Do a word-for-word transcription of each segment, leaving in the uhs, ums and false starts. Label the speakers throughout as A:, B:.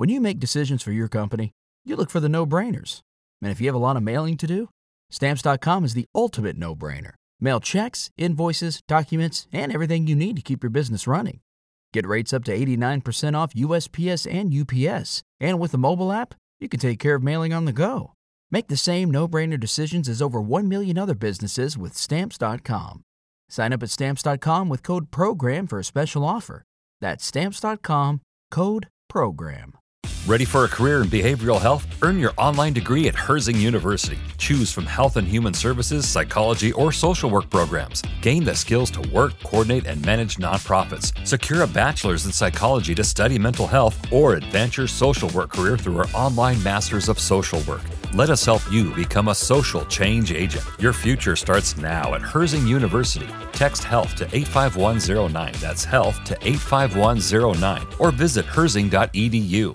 A: When you make decisions for your company, you look for the no-brainers. And if you have a lot of mailing to do, Stamps dot com is the ultimate no-brainer. Mail checks, invoices, documents, and everything you need to keep your business running. Get rates up to eighty-nine percent off U S P S and U P S. And with the mobile app, you can take care of mailing on the go. Make the same no-brainer decisions as over one million other businesses with Stamps dot com. Sign up at Stamps dot com with code PROGRAM for a special offer. That's Stamps dot com, code PROGRAM.
B: Ready for a career in behavioral health? Earn your online degree at Herzing University. Choose from health and human services, psychology, or social work programs. Gain the skills to work, coordinate, and manage nonprofits. Secure a bachelor's in psychology to study mental health, or advance your social work career through our online Masters of Social Work. Let us help you become a social change agent. Your future starts now at Herzing University. Text HEALTH to eight five one zero nine. That's HEALTH to eight five one zero nine. Or visit herzing dot e d u.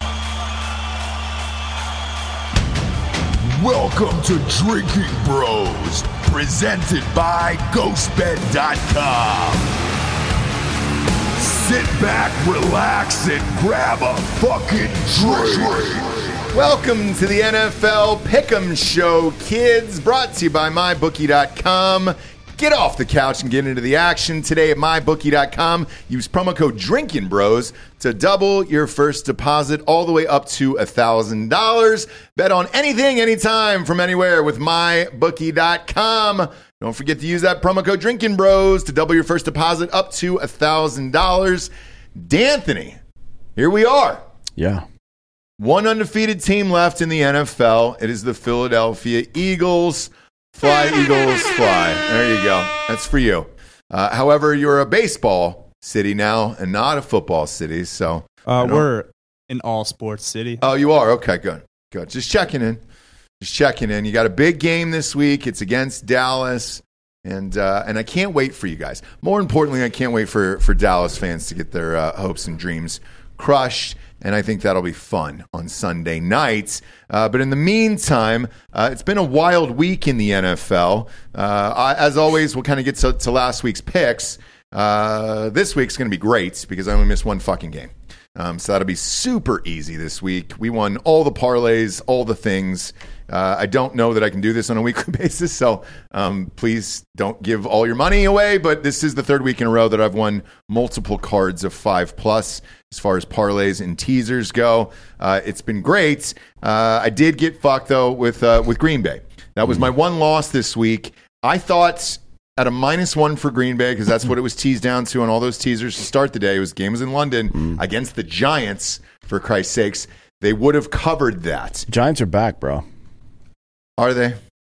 C: Welcome to Drinking Bros, presented by ghost bed dot com. Sit back, relax, and grab a fucking drink.
D: Welcome to the N F L Pick'em Show, kids, brought to you by my bookie dot com. Get off the couch and get into the action today at my bookie dot com. Use promo code Drinking Bros to double your first deposit all the way up to one thousand dollars. Bet on anything, anytime, from anywhere with my bookie dot com. Don't forget to use that promo code Drinking Bros to double your first deposit up to one thousand dollars. D'Anthony, here we are.
E: Yeah.
D: One undefeated team left in the N F L. It is the Philadelphia Eagles. Fly, Eagles, fly. There you go. That's for you. Uh, however, you're a baseball city now and not a football city. So
F: uh, we're an all sports city.
D: Oh, you are? Okay, good. Good. Just checking in. Just checking in. You got a big game this week. It's against Dallas. And uh, and I can't wait for you guys. More importantly, I can't wait for, for Dallas fans to get their uh, hopes and dreams crushed. And I think that'll be fun on Sunday nights. Uh, but in the meantime, uh, it's been a wild week in the N F L. Uh, I, as always, we'll kind of get to, to last week's picks. Uh, this week's going to be great because I only missed one fucking game. Um, so that'll be super easy this week. We won all the parlays, all the things. Uh, I don't know that I can do this on a weekly basis, so um, please don't give all your money away. But this is the third week in a row that I've won multiple cards of five plus as far as parlays and teasers go. Uh, it's been great. Uh, I did get fucked, though, with uh, with Green Bay. That was my one loss this week. I thought at a minus one for Green Bay, because that's what it was teased down to on all those teasers to start the day. It was game was in London mm. against the Giants, for Christ's sakes. They would have covered that.
E: Giants are back, bro.
D: Are they?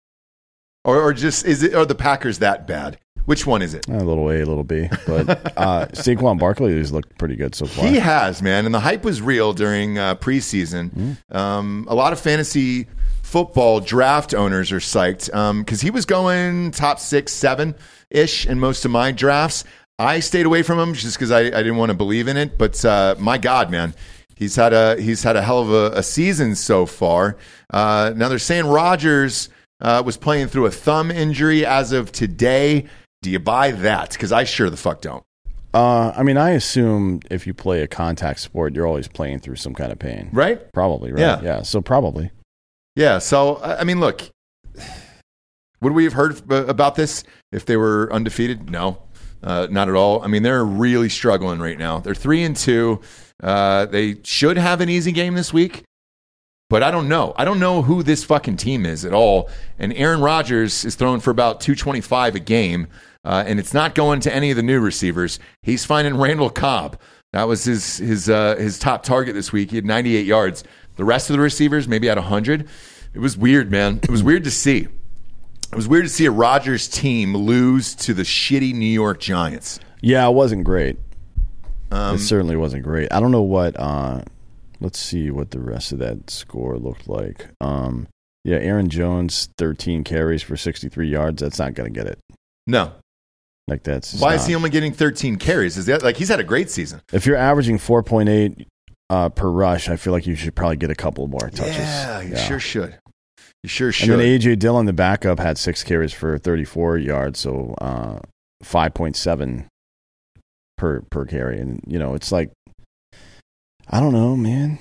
D: Or, or just is it? Are the Packers that bad? Which one is it?
E: A little A, a little B. But uh, Saquon Barkley has looked pretty good so far.
D: He has, man. And the hype was real during uh, preseason. Mm. Um, a lot of fantasy football draft owners are psyched because um, he was going top six, seven-ish in most of my drafts. I stayed away from him just because I, I didn't want to believe in it. But uh, my God, man. He's had a he's had a hell of a, a season so far. Uh, now they're saying Rodgers uh, was playing through a thumb injury as of today. Do you buy that? Because I sure the fuck don't.
E: Uh, I mean, I assume if you play a contact sport, you're always playing through some kind of pain,
D: right?
E: Probably, right?
D: Yeah.
E: Yeah. So probably.
D: Yeah. So I mean, look, would we have heard about this if they were undefeated? No, uh, not at all. I mean, they're really struggling right now. They're three and two. Uh, they should have an easy game this week, but I don't know. I don't know who this fucking team is at all. And Aaron Rodgers is throwing for about two twenty-five a game, uh, and it's not going to any of the new receivers. He's finding Randall Cobb. That was his his uh, his top target this week. He had ninety-eight yards. The rest of the receivers maybe had one hundred. It was weird, man. It was weird to see. It was weird to see a Rodgers team lose to the shitty New York Giants.
E: Yeah, it wasn't great.
D: Um,
E: it certainly wasn't great. I don't know what. Uh, let's see what the rest of that score looked like. Um, yeah, Aaron Jones, thirteen carries for sixty-three yards. That's not going to get it.
D: No,
E: like that's.
D: Why
E: not.
D: is he only getting thirteen carries? Is that like he's had a great season?
E: If you're averaging four point eight uh, per rush, I feel like you should probably get a couple more touches.
D: Yeah, you
E: yeah.
D: sure should. You sure should.
E: And then A J Dillon, the backup, had six carries for thirty-four yards, so uh, five point seven. Per per carry, and you know it's like I don't know, man.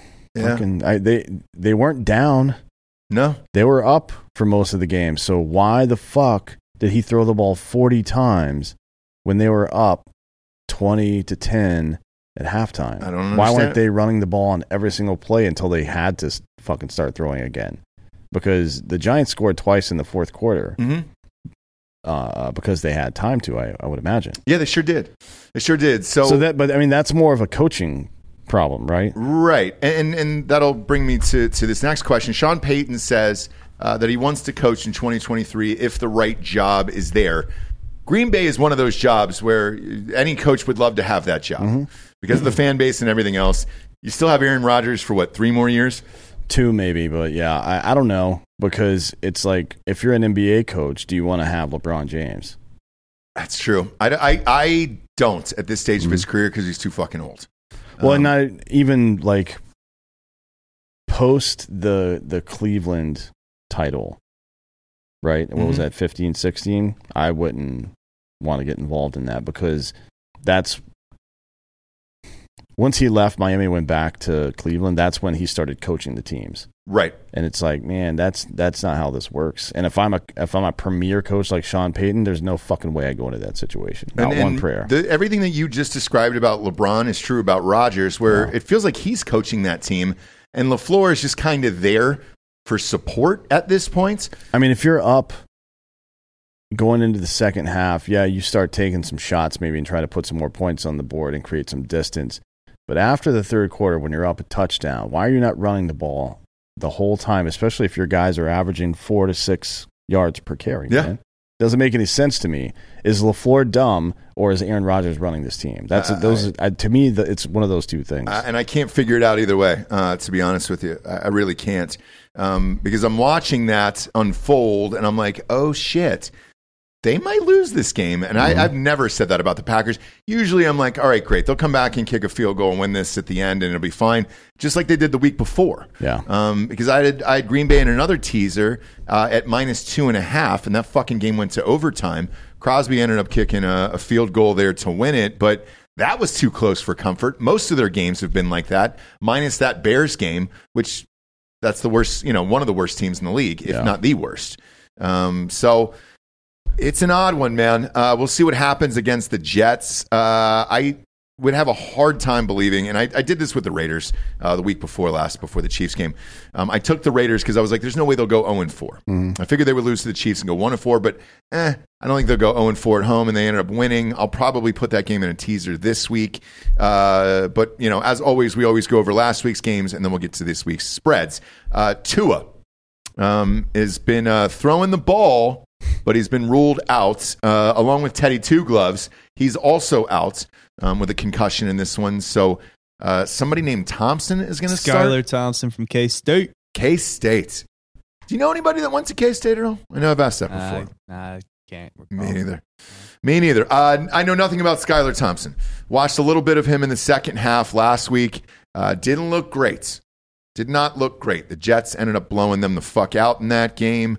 D: Yeah.
E: Fucking, I, they they weren't down.
D: No.
E: They were up for most of the game. So why the fuck did he throw the ball forty times when they were up twenty to ten at halftime?
D: I don't understand.
E: Why weren't they running the ball on every single play until they had to fucking start throwing again? Because the Giants scored twice in the fourth quarter.
D: Mm-hmm.
E: Uh, because they had time to, I, I would imagine.
D: Yeah, they sure did. They sure did. So,
E: so that, but I mean, that's more of a coaching problem, right?
D: Right. And and that'll bring me to, to this next question. Sean Payton says uh, that he wants to coach in twenty twenty-three if the right job is there. Green Bay is one of those jobs where any coach would love to have that job mm-hmm. because of the fan base and everything else. You still have Aaron Rodgers for, what, three more years?
E: Two maybe, but yeah, I, I don't know, because it's like, if you're an N B A coach, do you want to have LeBron James?
D: That's true. I, I, I don't at this stage mm-hmm. of his career because he's too fucking old.
E: Well,
D: Um,
E: not even like post the the Cleveland title, right? What was
D: Mhm.
E: that, fifteen, sixteen? I wouldn't want to get involved in that, because that's once he left Miami, went back to Cleveland, that's when he started coaching the teams.
D: Right.
E: And it's like, man, that's that's not how this works. And if I'm a if I'm a premier coach like Sean Payton, there's no fucking way I go into that situation. Not
D: And-
E: one
D: and
E: prayer.
D: The, everything that you just described about LeBron is true about Rodgers, where
E: Yeah.
D: it feels like he's coaching that team, and LaFleur is just kind of there for support at this point.
E: I mean, if you're up going into the second half, yeah, you start taking some shots maybe and try to put some more points on the board and create some distance. But after the third quarter, when you're up a touchdown, why are you not running the ball the whole time, especially if your guys are averaging four to six yards per carry?
D: Yeah.
E: Man? Doesn't make any sense to me. Is LaFleur dumb, or is Aaron Rodgers running this team? That's
D: Uh,
E: those. I, to me, the, it's one of those two things.
D: Uh, and I can't figure it out either way, uh, to be honest with you. I, I really can't. Um, because I'm watching that unfold, and I'm like, oh, shit. They might lose this game. And
E: Mm-hmm.
D: I, I've never said that about the Packers. Usually I'm like, all right, great. They'll come back and kick a field goal and win this at the end, and it'll be fine, just like they did the week before.
E: Yeah.
D: Um, because I had, I had Green Bay in another teaser uh, at minus two and a half, and that fucking game went to overtime. Crosby ended up kicking a, a field goal there to win it, but that was too close for comfort. Most of their games have been like that, minus that Bears game, which that's the worst, you know, one of the worst teams in the league, if
E: Yeah.
D: not the worst. Um, so it's an odd one, man. Uh, we'll see what happens against the Jets. Uh, I would have a hard time believing, and I, I did this with the Raiders uh, the week before last, before the Chiefs game. Um, I took the Raiders because I was like, there's no way they'll go oh and four. I figured they would lose to the Chiefs and go one and four, but eh, I don't think they'll go oh and four at home, and they ended up winning. I'll probably put that game in a teaser this week. Uh, but, you know, as always, we always go over last week's games, and then we'll get to this week's spreads. Uh, Tua um, has been uh, throwing the ball, but he's been ruled out, uh, along with Teddy Two Gloves. He's also out um, with a concussion in this one. So uh, somebody named Thompson is going to start.
F: Skylar Thompson from K-State.
D: K-State. Do you know anybody that went to K-State at all? I know I've asked that before.
F: Uh, I can't recall.
D: Me neither. Me neither. Uh, I know nothing about Skylar Thompson. Watched a little bit of him in the second half last week. Uh, didn't look great. Did not look great. The Jets ended up blowing them the fuck out in that game.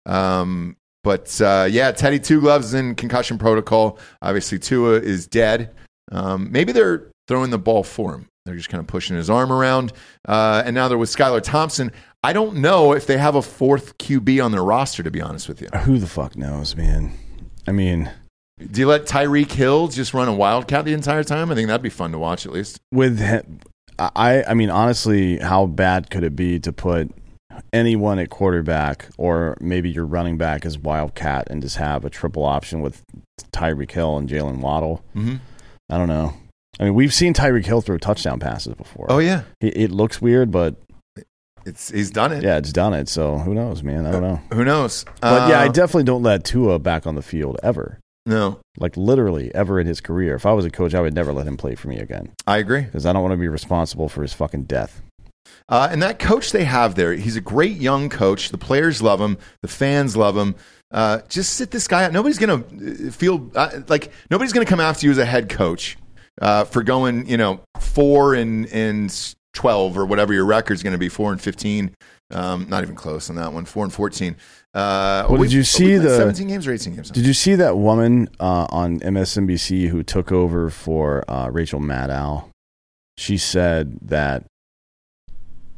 D: Um, but uh, yeah, Teddy Two Gloves is in concussion protocol. Obviously, Tua is dead. Um, maybe they're throwing the ball for him. They're just kind of pushing his arm around. Uh, and now they're with Skylar Thompson. I don't know if they have a fourth Q B on their roster, to be honest with you.
E: Who the fuck knows, man? I mean,
D: Do you let Tyreek Hill just run a wildcat the entire time? I think that'd be fun to watch, at least.
E: with him, I, I mean, honestly, how bad could it be to put anyone at quarterback, or maybe your running back as wildcat, and just have a triple option with Tyreek Hill and Jalen Waddle?
D: Mm-hmm.
E: I don't know. I mean, we've seen Tyreek Hill throw touchdown passes before.
D: Oh, yeah.
E: It, it looks weird, but
D: It's He's done it.
E: yeah, it's done it. So who knows, man? I don't know.
D: Who knows?
E: But yeah, I
D: Uh,
E: definitely don't let Tua back on the field ever.
D: No,
E: Like literally ever in his career. If I was a coach, I would never let him play for me again,
D: I agree.
E: because I don't want to be responsible for his fucking death.
D: Uh, and that coach they have there, he's a great young coach. The players love him. The fans love him. Uh, just sit this guy out. Nobody's going to feel uh, like nobody's going to come after you as a head coach uh, for going, you know, four and, and twelve or whatever your record's going to be, four and fifteen. Um, not even close on that one. Four and fourteen. Uh,
E: Well,
D: we-
E: did you
D: we
E: see
D: played
E: the-
D: seventeen games or eighteen games?
E: Did you see that woman uh, on M S N B C who took over for uh, Rachel Maddow? She said that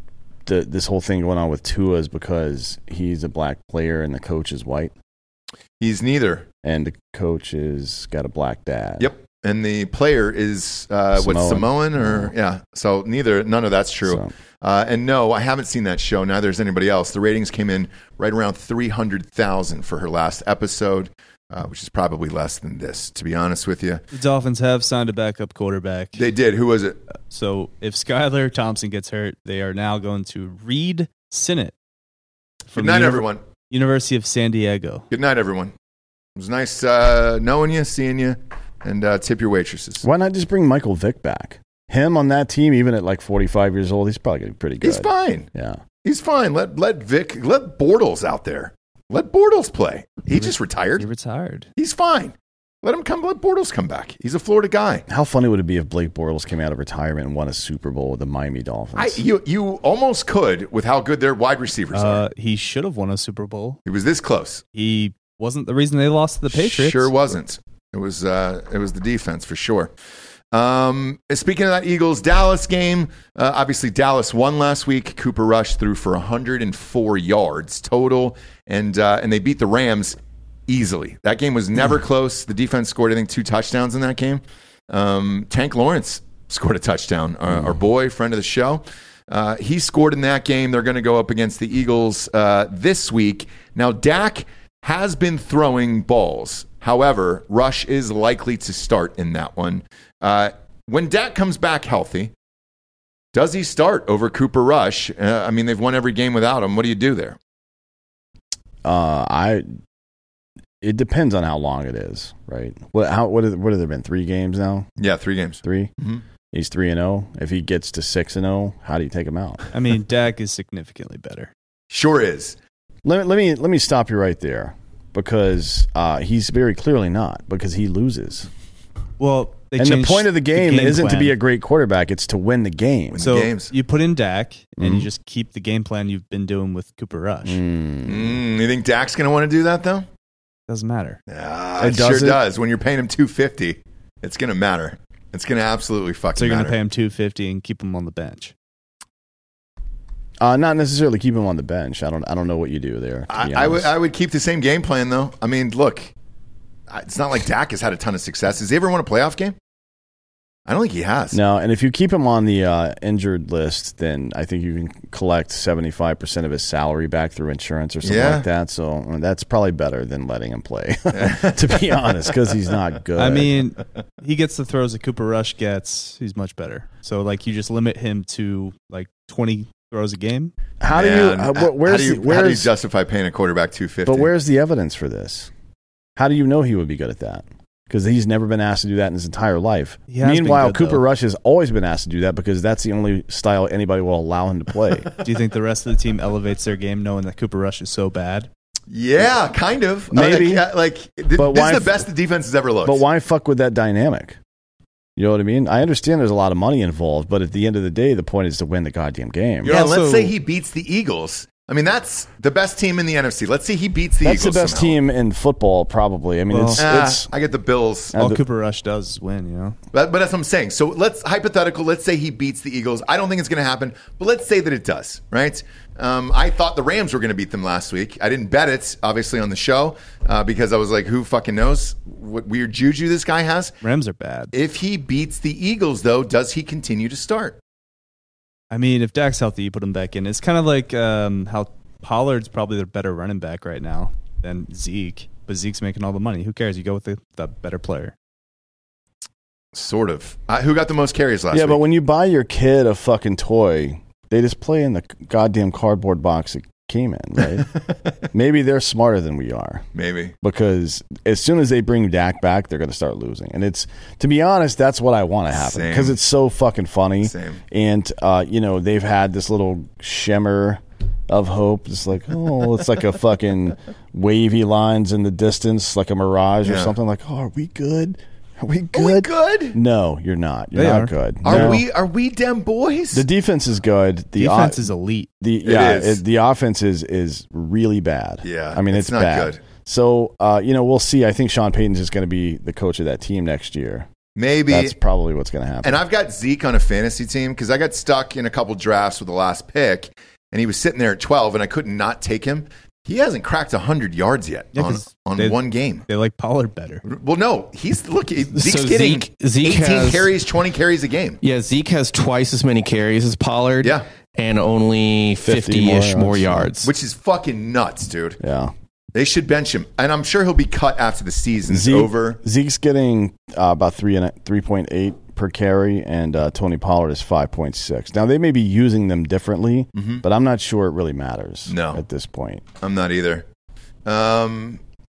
E: the, this whole thing going on with Tua is because he's a black player and the coach is white?
D: He's neither.
E: And the coach has got a black dad.
D: Yep. And the player is, uh, what, Samoan or,
E: yeah.
D: yeah. So neither, none of that's true.
E: So.
D: Uh, and no, I haven't seen that show. Neither has anybody else. The ratings came in right around three hundred thousand for her last episode, uh, which is probably less than this, to be honest with you.
F: The Dolphins have signed a backup quarterback.
D: They did. Who was it?
F: So if Skylar Thompson gets hurt, they are now going to Reed Sinnott from
D: Good night,
F: Univer-
D: everyone.
F: University of San Diego.
D: Good night, everyone. It was nice uh, knowing you, seeing you, and uh, tip your waitresses.
E: Why not just bring Michael Vick back? Him on that team, even at like forty-five years old, he's probably getting pretty good.
D: He's fine.
E: Yeah.
D: He's fine. Let let Vic, let Bortles out there. Let Bortles play. He just retired.
F: He retired.
D: He's fine. Let him come. Let Bortles come back. He's a Florida guy.
E: How funny would it be if Blake Bortles came out of retirement and won a Super Bowl with the Miami Dolphins?
D: I, you you almost could with how good their wide receivers
F: Uh,
D: are.
F: he should have won a Super Bowl.
D: He was this close.
F: He wasn't the reason they lost to the Patriots.
D: Sure wasn't. It was uh, it was the defense for sure. Um, speaking of that Eagles Dallas game, uh, obviously Dallas won last week. Cooper Rush threw for one hundred four yards total, and uh, and they beat the Rams easily. That game was never close. The defense scored, I think, two touchdowns in that game. Um, Tank Lawrence scored a touchdown. Our, our boy, friend of the show, uh, he scored in that game. They're going to go up against the Eagles uh, this week. Now, Dak has been throwing balls. However, Rush is likely to start in that one. Uh, when Dak comes back healthy, does he start over Cooper Rush? Uh, I mean, they've won every game without him. What do you do there?
E: Uh, I. It depends on how long it is, right? What? How? What? Have, what have there been? Three games now?
D: Yeah, three games.
E: Three.
D: Mm-hmm.
E: He's three and zero. If he gets to six and zero, how do you take him out?
F: I mean, Dak is significantly better.
D: Sure is.
E: Let, let me let me stop you right there, because uh, he's very clearly not, because he loses.
F: Well, they
E: and the
F: changed
E: point of the game,
F: the game
E: isn't
F: plan.
E: to be a great quarterback; it's to win the game.
D: Win
F: So
D: the games.
F: you put in Dak, and
E: Mhm.
F: you just keep the game plan you've been doing with Cooper Rush.
E: Mm.
D: Mm, you think Dak's going to want to do that, though?
F: Doesn't matter.
D: Yeah,
E: It
D: it sure
E: doesn't?
D: does. When you're paying him two hundred fifty dollars, it's going to matter. It's going to absolutely fucking
F: So you're going
D: matter.
F: to pay him two hundred fifty dollars and keep him on the bench.
E: Uh, not necessarily keep him on the bench. I don't. I don't know what you do there. to
D: I,
E: be
D: I would
E: honest.
D: I would keep the same game plan, though. I mean, look, it's not like Dak has had a ton of success. Has he ever won a playoff game? I don't think he has.
E: No, and if you keep him on the uh, injured list, then I think you can collect seventy-five percent of his salary back through insurance or something
D: Yeah.
E: like that. So uh, that's probably better than letting him play, to be honest, because he's not good.
F: I mean, he gets the throws that Cooper Rush gets. He's much better. So, like, you just limit him to, like, twenty throws a game.
E: how do you?
D: Man,
E: Uh, wh-
D: how
E: where's
D: do you,
E: the,
D: how do you
E: where's
D: justify paying a quarterback two hundred fifty dollars?
E: but where's the evidence for this? How do you know he would be good at that? Because he's never been asked to do that in his entire life.
F: He has been
E: Meanwhile,
F: good,
E: Cooper
F: though.
E: Rush has always been asked to do that because that's the only style anybody will allow him to play.
F: Do you think the rest of the team elevates their game knowing that Cooper Rush is so bad?
D: Yeah, kind of.
E: Maybe.
D: Like, like th-
E: But
D: this
E: why
D: is
E: f-
D: the best the defense has ever looked.
E: But why fuck with that dynamic? You know what I mean? I understand there's a lot of money involved, but at the end of the day, the point is to win the goddamn game.
D: You know,
F: Yeah,
D: let's
F: so-
D: say he beats the Eagles. I mean, that's the best team in the N F C. Let's say he beats the
E: That's
D: Eagles.
E: the best
D: somehow.
E: team in football, probably. I mean,
F: Well-
E: it's,
D: Ah,
E: it's
D: I get the Bills.
E: Uh,
F: All
E: the-
F: Cooper Rush does is win, you know?
D: But, but that's what I'm saying. So let's hypothetical. Let's say he beats the Eagles. I don't think it's going to happen, but let's say that it does. Right? Um, I thought the Rams were going to beat them last week. I didn't bet it, obviously, on the show uh, because I was like, "Who fucking knows what weird juju this guy has?"
F: Rams are bad.
D: If he beats the Eagles, though, does he continue to start?
F: I mean, if Dak's healthy, you put him back in. It's kind of like um, how Pollard's probably the better running back right now than Zeke, but Zeke's making all the money. Who cares? You go with the, the better player.
D: Sort of. Uh, who got the most carries last
E: yeah,
D: week?
E: but when you buy your kid a fucking toy, they just play in the goddamn cardboard box it came in, right? Maybe they're smarter than we are.
D: Maybe.
E: Because as soon as they bring Dak back, they're going to start losing. And it's, to be honest, that's what I want to happen
D: Same.
E: because it's so fucking funny.
D: Same.
E: And, uh, you know, they've had this little shimmer of hope. It's like, oh, it's like a fucking wavy lines in the distance, like a mirage or
D: Yeah.
E: something. Like, oh, are we good? Are we good?
D: Are we good?
E: No, you're not. You're
F: They
E: not
F: are.
E: good.
D: Are
E: No.
D: we? Are we dem boys?
E: The defense is good. The
F: Defense
E: o-
F: is elite.
E: the
D: It
E: yeah,
D: is.
E: it, the offense is is really bad.
D: Yeah,
E: I mean
D: it's
E: it's,
D: not
E: bad.
D: good.
E: So uh, you know, we'll see. I think Sean Payton's just going to be the coach of that team next year.
D: Maybe.
E: That's probably what's going to happen.
D: And I've got Zeke on a fantasy team because I got stuck in a couple drafts with the last pick. and he was sitting there at twelve, and I couldn't not take him. He hasn't cracked one hundred yards yet
F: Yeah,
D: on,
F: 'cause
D: on
F: they-
D: one game.
F: They like Pollard better.
D: Well, no, he's look. Zeke's
G: So
D: getting
G: Zeke- Zeke
D: eighteen
G: has-
D: carries, twenty carries a game.
G: Yeah, Zeke has twice as many carries as Pollard.
D: Yeah.
G: And only fifty-ish more yards.
D: Which is fucking nuts, dude.
E: Yeah.
D: They should bench him, and I'm sure he'll be cut after the season's
E: Zeke,
D: over.
E: Zeke's getting uh, about three and three point eight per carry, and uh, Tony Pollard is five point six. Now they may be using them differently,
D: Mm-hmm.
E: but I'm not sure it really matters.
D: No.
E: At this point.
D: I'm not either. Um,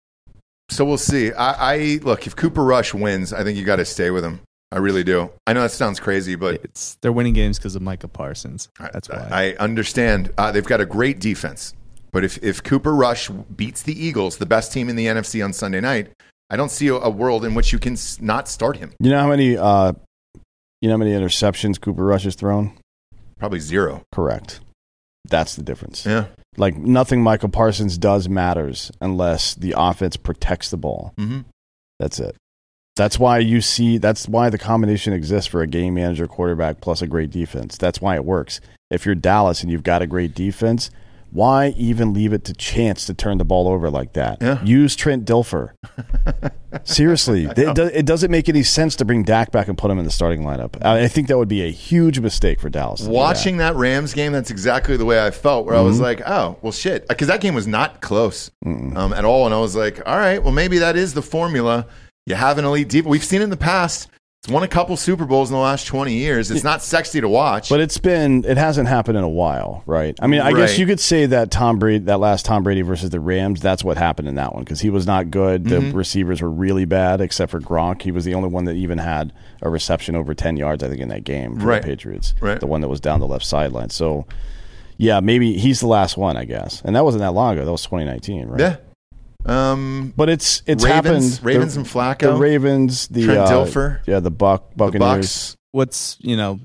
D: so we'll see. I, I look if Cooper Rush wins, I think you got to stay with him. I really do. I know that sounds crazy, but
F: It's they're winning games because of Micah Parsons. That's why.
D: I understand. Uh, they've got a great defense, but if if Cooper Rush beats the Eagles, the best team in the N F C on Sunday night, I don't see a, a world in which you can s- not start him.
E: You know how many uh, you know how many interceptions Cooper Rush has thrown?
D: Probably zero.
E: Correct. That's the difference.
D: Yeah.
E: Like nothing Michael Parsons does matters unless the offense protects the ball.
D: Mm-hmm.
E: That's it. That's why you see, that's why the combination exists for a game manager quarterback plus a great defense. That's why it works. If you're Dallas and you've got a great defense, why even leave it to chance to turn the ball over like that?
D: Yeah.
E: Use Trent Dilfer. Seriously, it, do, it doesn't make any sense to bring Dak back and put him in the starting lineup. I, I think that would be a huge mistake for Dallas. to do
D: Watching that. Rams game, that's exactly the way I felt, where I was like, oh, well, shit. Because that game was not close um, at all. And I was like, all right, well, maybe that is the formula. You have an elite defense. We've seen it in the past. It's won a couple Super Bowls in the last twenty years. It's not sexy to watch.
E: But it's been, it hasn't happened in a while, right? I mean, I
D: Right.
E: guess you could say that Tom Brady, that last Tom Brady versus the Rams, that's what happened in that one because he was not good. The
D: Mm-hmm.
E: receivers were really bad, except for Gronk. He was the only one that even had a reception over ten yards, I think, in that game for
D: Right.
E: the Patriots.
D: Right.
E: The one that was down the left sideline. So, yeah, maybe he's the last one, I guess. And that wasn't that long ago. That was twenty nineteen, right?
D: yeah. Um,
E: But it's it's
D: Ravens-
E: happened.
D: Ravens
E: the,
D: and Flacco.
E: The Ravens, the
D: Trent
E: uh,
D: Dilfer.
E: yeah, the Buck
D: the
E: Buccaneers.
D: Bucks.
F: What's you know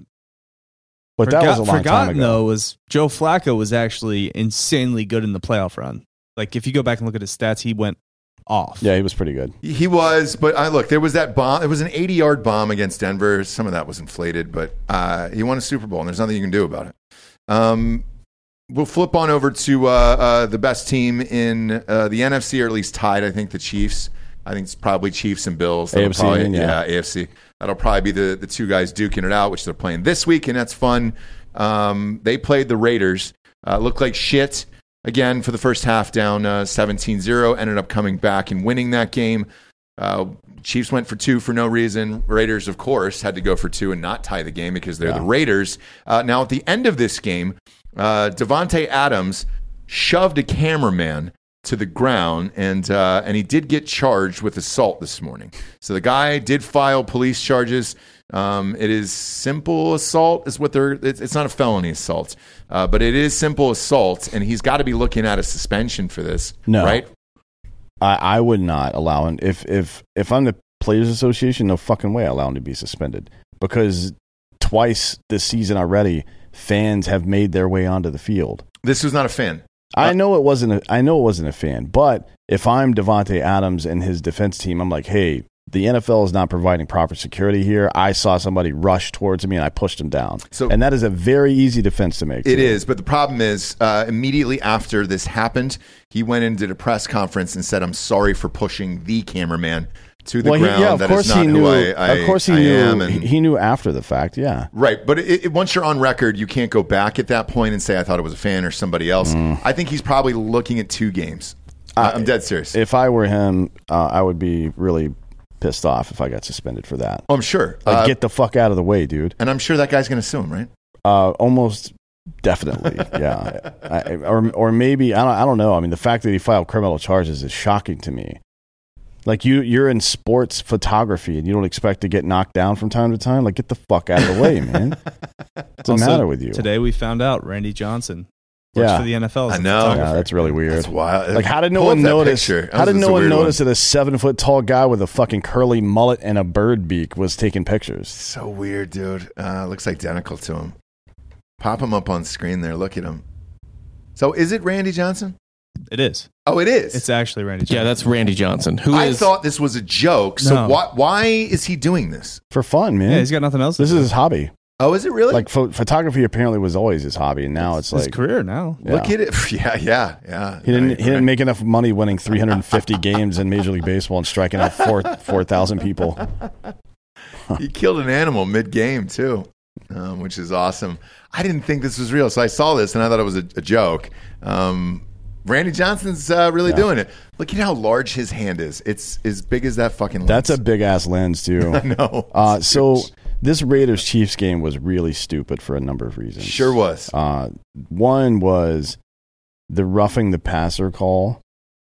E: But that was a long
F: forgotten
E: time ago.
F: though was Joe Flacco was actually insanely good in the playoff run. Like if you go back and look at his stats, he went off.
E: Yeah, he was pretty good.
D: He was, but I look, there was that bomb. It was an eighty-yard bomb against Denver. Some of that was inflated, but uh, he won a Super Bowl, and there's nothing you can do about it. Um, we'll flip on over to uh, uh, the best team in uh, the N F C, or at least tied, I think, the Chiefs. I think it's probably Chiefs and Bills. That'll
E: A F C,
D: probably,
E: yeah.
D: A F C. That'll probably be the, the two guys duking it out, which they're playing this week, and that's fun. Um, they played the Raiders. Uh, looked like shit. Again, for the first half, down uh, seventeen zero, ended up coming back and winning that game. Uh, Chiefs went for two for no reason. Raiders, of course, had to go for two and not tie the game because they're
E: Yeah.
D: the Raiders. Uh, now, at the end of this game, uh, Devontae Adams shoved a cameraman to the ground, and uh, and he did get charged with assault this morning. So the guy did file police charges. Um, it is simple assault, is what they're. It's, it's not a felony assault, uh, but it is simple assault, and he's got to be looking at a suspension for this.
E: No.
D: right?
E: I, I would not allow him. If if if I'm the Players Association, no fucking way I allow him to be suspended because twice this season already, fans have made their way onto the field.
D: This was not a fan.
E: I know it wasn't. A, I know it wasn't a fan, but if I'm Devontae Adams and his defense team, I'm like, hey, the N F L is not providing proper security here. I saw somebody rush towards me and I pushed him down.
D: So-
E: and that is a very easy defense to make.
D: It
E: too.
D: is, but the problem is, uh, immediately after this happened, he went and did a press conference and said, "I'm sorry for pushing the cameraman to the
E: Well, he,
D: ground.
E: yeah, of
D: That
E: course
D: is not
E: he
D: who
E: knew.
D: I, I,
E: of course he
D: I
E: knew.
D: am." And,
E: he knew after the fact. Yeah.
D: right, but it, it, once you're on record, you can't go back at that point and say, "I thought it was a fan or somebody else."
E: Mm.
D: I think he's probably looking at two games. Uh, I'm dead serious.
E: If I were him, uh, I would be really pissed off if I got suspended for that.
D: oh, I'm sure.
E: Like,
D: Uh,
E: get the fuck out of the way, dude.
D: and I'm sure that guy's going to sue him, right?
E: Uh, almost definitely, yeah. I, or or maybe I don't. I don't know. I mean, the fact that he filed criminal charges is shocking to me. Like you, you're in sports photography and you don't expect to get knocked down from time to time. Like, get the fuck out of the way, man. What's the
F: Also,
E: matter with you?
F: Today we found out Randy Johnson works
E: Yeah.
F: for the N F L. as
D: I
F: a
D: know.
F: photographer.
E: Yeah, that's really weird.
D: That's wild.
E: Like, how did no
D: Pull up
E: one
D: that
E: notice?
D: picture.
E: How did
D: That's
E: no
D: a
E: one
D: weird
E: notice that a seven foot tall guy with a fucking curly mullet and a bird beak was taking pictures?
D: So weird, dude. Uh, looks identical to him. Pop him up on screen there. Look at him. So is it Randy Johnson?
F: It is.
D: Oh, it is.
F: It's actually Randy Johnson.
G: Yeah, that's Randy Johnson. Who
D: I
G: is
D: thought this was a joke. So
F: No.
D: why, why is he doing this?
E: For fun, man.
F: Yeah, he's got nothing else. to
E: this
F: do.
E: is his hobby.
D: Oh, is it really?
E: Like pho- photography apparently was always his hobby, and now it's,
F: His
E: like
F: career now.
E: Yeah.
D: Look at it. Yeah, yeah, yeah.
E: He didn't.
D: Right,
E: he didn't
D: right.
E: make enough money winning three hundred fifty games in Major League Baseball and striking out four four thousand people.
D: He killed an animal mid-game too, um, which is awesome. I didn't think this was real, so I saw this and I thought it was a, a joke. Um, Randy Johnson's uh, really
E: Yeah.
D: doing it. Look at how large his hand is. It's as big as that fucking lens.
E: That's a big ass lens too.
D: I know.
E: Uh,
D: It's
E: so
D: huge.
E: this Raiders Chiefs game was really stupid for a number of reasons.
D: Sure was.
E: Uh, one was the roughing the passer call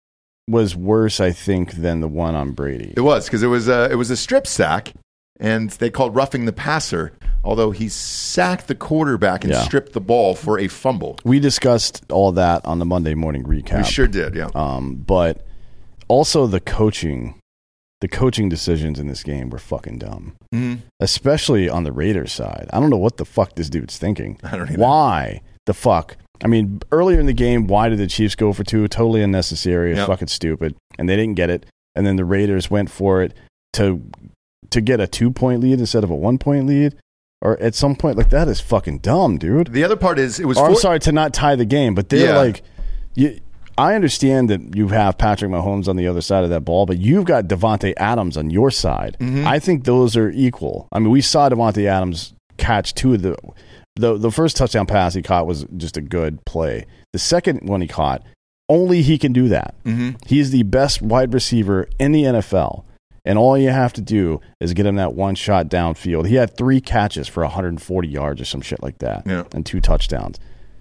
E: was worse, I think, than the one on Brady.
D: It was because it was a it was a strip sack, and they called roughing the passer. Although he sacked the quarterback and
E: Yeah.
D: stripped the ball for a fumble.
E: We discussed all that on the Monday morning recap.
D: We sure did. Yeah.
E: Um, but also the coaching, the coaching decisions in this game were fucking dumb,
D: Mhm.
E: especially on the Raiders side. I don't know what the fuck this dude's thinking.
D: I don't either.
E: Why the fuck? I mean, earlier in the game, why did the Chiefs go for two? Totally unnecessary,
D: Yep.
E: fucking stupid, and they didn't get it. And then the Raiders went for it to to get a two point lead instead of a one point lead. Or at some point, like, that is fucking dumb, dude.
D: The other part is it was.
E: Or, I'm
D: four-
E: sorry, to not tie the game, but they're
D: Yeah.
E: like, you, I understand that you have Patrick Mahomes on the other side of that ball, but you've got Devontae Adams on your side.
D: Mm-hmm.
E: I think those are equal. I mean, we saw Devontae Adams catch two of the, the the first touchdown pass he caught was just a good play. The second one he caught, only he can do that.
D: Mm-hmm.
E: He's the best wide receiver in the N F L. And all you have to do is get him that one shot downfield. He had three catches for one hundred forty yards or some shit like that,
D: Yeah.
E: and two touchdowns.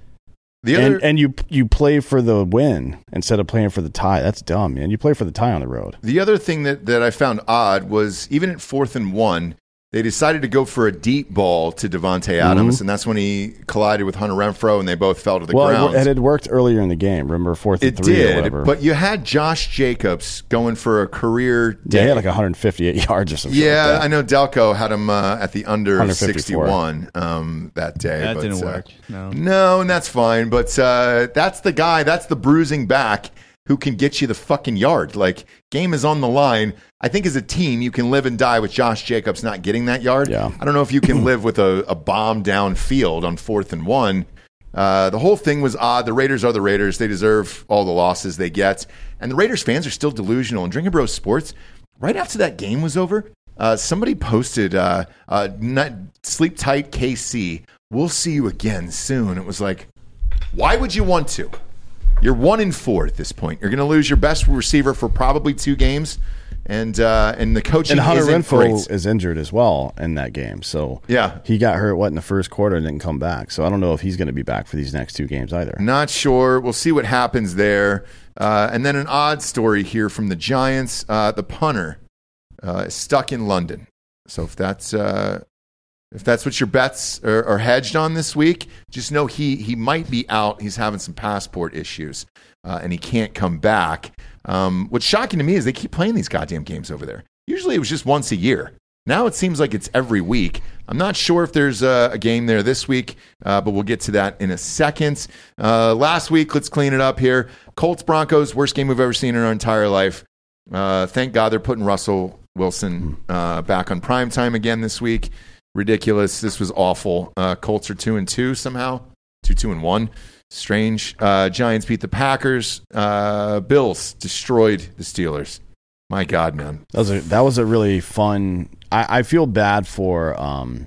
D: The other,
E: And, and you you play for the win instead of playing for the tie. That's dumb, man. You play for the tie on the road.
D: The other thing that, that I found odd was even at fourth and one, they decided to go for a deep ball to Devontae Adams, and that's when he collided with Hunter Renfrow, and they both fell to the
E: Well,
D: ground.
E: it, it had worked earlier in the game. Remember, fourth and
D: It
E: three or
D: did,
E: whatever.
D: but you had Josh Jacobs going for a career day.
E: yeah, he had like one hundred fifty-eight yards or something.
D: Yeah,
E: like that.
D: I know Delco had him uh, at the under
E: one fifty-four.
D: sixty-one um, that day.
F: That
D: but,
F: didn't
D: uh,
F: work. No.
D: No, and that's fine. But uh, that's the guy, that's the bruising back who can get you the fucking yard. Like, game is on the line. I think as a team, you can live and die with Josh Jacobs not getting that yard.
E: Yeah.
D: I don't know if you can live with a, a bomb downfield on fourth and one. Uh, the whole thing was odd. The Raiders are the Raiders. They deserve all the losses they get. And the Raiders fans are still delusional. And Drinking Bros Sports, right after that game was over, uh, somebody posted, uh, uh, not, sleep tight, K C. We'll see you again soon. It was like, why would you want to? You're one in four at this point. You're going to lose your best receiver for probably two games. And uh, and the coaching
E: And Hunter
D: isn't
E: Renfrow
D: great.
E: is injured as well in that game. So
D: Yeah.
E: he got hurt, what, in the first quarter and didn't come back. So I don't know if he's going to be back for these next two games either.
D: Not sure. We'll see what happens there. Uh, and then an odd story here from the Giants. Uh, the punter uh, is stuck in London. So if that's uh, if that's what your bets are, are hedged on this week, just know he he might be out. He's having some passport issues, uh, and he can't come back. Um, what's shocking to me is they keep playing these goddamn games over there. Usually it was just once a year. Now it seems like it's every week. I'm not sure if there's a, a game there this week, uh, but we'll get to that in a second. Uh, last week, let's clean it up here. Colts Broncos, worst game we've ever seen in our entire life. Uh, thank God they're putting Russell Wilson uh, back on primetime again this week. Ridiculous. This was awful. Uh, Colts are two and two somehow. Two, two and one. Strange. Uh, Giants beat the Packers. Uh, Bills destroyed the Steelers. My God, man.
E: That was a, that was a really fun. I, I feel bad for um,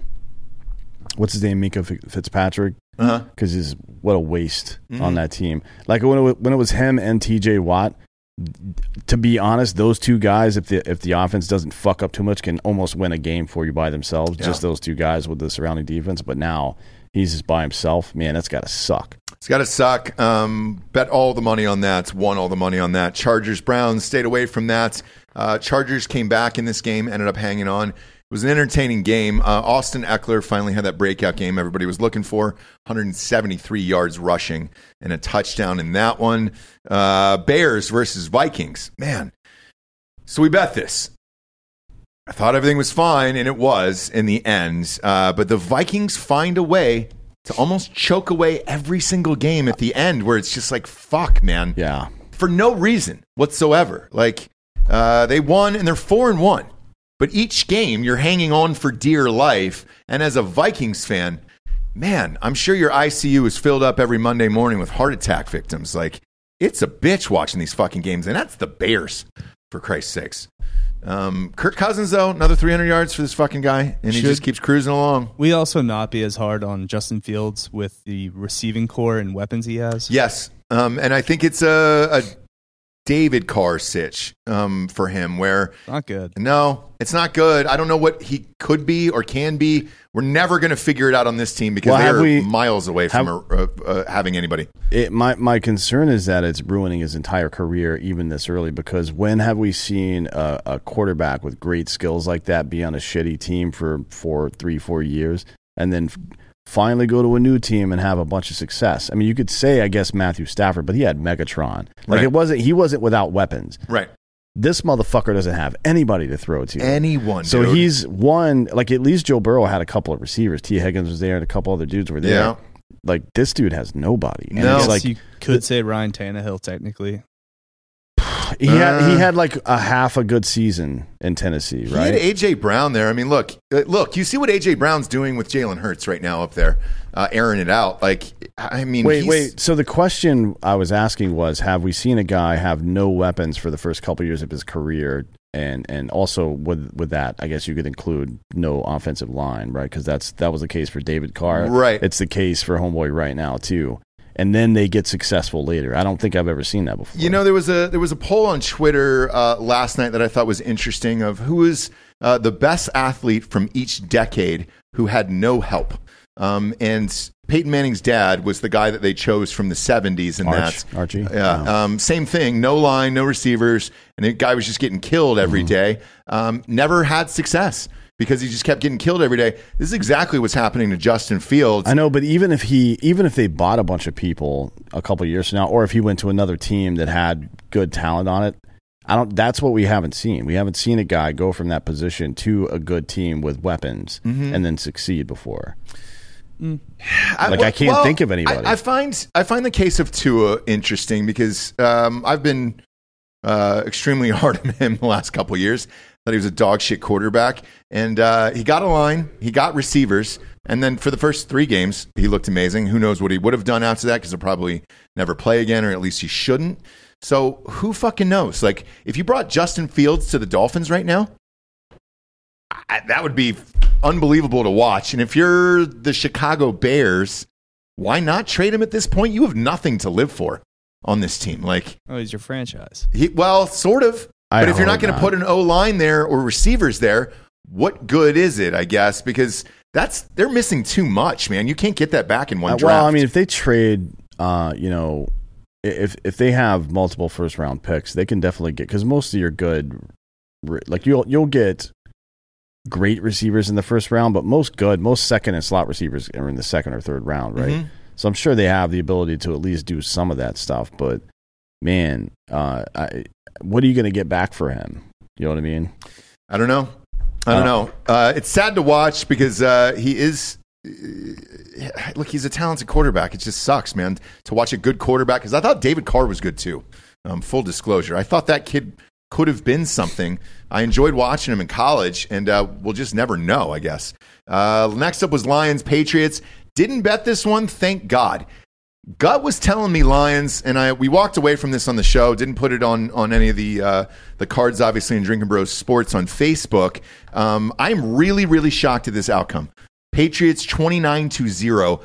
E: what's his name, Minka Fitzpatrick,
D: Uh-huh.
E: because he's what a waste on that team. Like when it was, when it was him and T J Watt. To be honest, those two guys, if the if the offense doesn't fuck up too much, can almost win a game for you by themselves.
D: Yeah.
E: Just those two guys with the surrounding defense. But now he's just by himself. Man, that's got to suck.
D: It's got to suck. Um, bet all the money on that. Won all the money on that. Chargers, Browns, stayed away from that. Uh, Chargers came back in this game, ended up hanging on. It was an entertaining game. Uh, Austin Eckler finally had that breakout game everybody was looking for. one hundred seventy-three yards rushing and a touchdown in that one. Uh, Bears versus Vikings. Man. So we bet this. I thought everything was fine, and it was in the end. Uh, but the Vikings find a way to almost choke away every single game at the end where it's just like, fuck, man.
E: Yeah.
D: For no reason whatsoever. Like, uh, they won, and they're four and one. But each game, you're hanging on for dear life. And as a Vikings fan, man, I'm sure your I C U is filled up every Monday morning with heart attack victims. Like, it's a bitch watching these fucking games. And that's the Bears, for Christ's sakes. Um, Kirk Cousins, though, another three hundred yards for this fucking guy. And he
F: Should
D: just keeps cruising along.
F: we also not be as hard on Justin Fields with the receiving core and weapons he has?
D: Yes. Um, and I think it's a, a David Carr sitch um, for him where
F: Not good.
D: no, it's not good. I don't know what he could be or can be. We're never going to figure it out on this team because
E: Well, have
D: they're
E: we-
D: miles away from
E: have-
D: uh, uh, having anybody.
E: It, my my concern is that it's ruining his entire career even this early, because when have we seen a, a quarterback with great skills like that be on a shitty team for four, three, four years and then f- finally go to a new team and have a bunch of success? I mean, you could say, I guess, Matthew Stafford, but he had Megatron. Like
D: Right.
E: it wasn't he wasn't without weapons.
D: Right.
E: This motherfucker doesn't have anybody to throw to.
D: Anyone.
E: So
D: dude.
E: he's one, like at least Joe Burrow had a couple of receivers. T. Higgins was there and a couple other dudes were there.
D: Yeah.
E: Like this dude has nobody. And
D: No.
E: it's
F: I
E: like
F: guess you could say Ryan Tannehill technically.
E: he had he
D: Uh,
E: had like a half a good season in Tennessee,
D: He
E: right?
D: had A J Brown there. I mean, look, uh, look. You see what A J Brown's doing with Jalen Hurts right now up there, uh, airing it out. Like, I mean,
E: Wait,
D: he's,
E: wait. So the question I was asking was, have we seen a guy have no weapons for the first couple of years of his career, and and also with with that, I guess you could include no offensive line, right? Because that's that was the case for David Carr,
D: Right.
E: It's the case for Homeboy right now too. And then they get successful later. I don't think I've ever seen that before.
D: You know, there was a there was a poll on Twitter uh, last night that I thought was interesting of who is uh, the best athlete from each decade who had no help. Um, and Peyton Manning's dad was the guy that they chose from the seventies, and
E: Arch,
D: that's
E: Archie.
D: Yeah,
E: Wow.
D: um, same thing. No line, no receivers, and the guy was just getting killed every
E: Mm-hmm.
D: day. Um, never had success because he just kept getting killed every day. This is exactly what's happening to Justin Fields.
E: I know, but even if he, even if they bought a bunch of people a couple of years from now, or if he went to another team that had good talent on it, I don't. That's what we haven't seen. We haven't seen a guy go from that position to a good team with weapons
D: Mm-hmm.
E: and then succeed before.
D: I,
E: Like, I can't think of anybody.
D: I, I find I find the case of Tua interesting because um, I've been uh, extremely hard on him the last couple of years. That he was a dog shit quarterback, and uh, he got a line, he got receivers, and then for the first three games, he looked amazing. Who knows what he would have done after that? Because he'll probably never play again, or at least he shouldn't. So who fucking knows? Like, if you brought Justin Fields to the Dolphins right now, I, that would be unbelievable to watch. And if you're the Chicago Bears, why not trade him at this point? You have nothing to live for on this team. Like,
F: Oh, he's your franchise.
D: he, well, sort of.
E: I
D: But if you're not
E: hope
D: going to
E: not.
D: put an O line there or receivers there, what good is it? I guess because that's they're missing too much, man. You can't get that back in one
E: Uh,
D: draft.
E: well, I mean, if they trade, uh, you know, if if they have multiple first round picks, they can definitely get, because most of your good, re- like you'll you'll get great receivers in the first round, but most good, most second and slot receivers are in the second or third round, right?
D: Mhm.
E: So I'm sure they have the ability to at least do some of that stuff. But man, uh, I, what are you going to get back for him? You know what I mean?
D: I don't know. I don't
E: Uh,
D: know. Uh, it's sad to watch because uh, he is. Uh, look, he's a talented quarterback. It just sucks, man, to watch a good quarterback. Because I thought David Carr was good too. Um, full disclosure, I thought that kid could have been something. I enjoyed watching him in college, and uh, we'll just never know, I guess. Uh, next up was Lions Patriots. Didn't bet this one, thank God. Gut was telling me Lions, and I we walked away from this on the show. Didn't put it on on any of the uh, the cards, obviously, in Drinking Bros Sports on Facebook. Um, I'm really, really shocked at this outcome. Patriots twenty-nine to zero.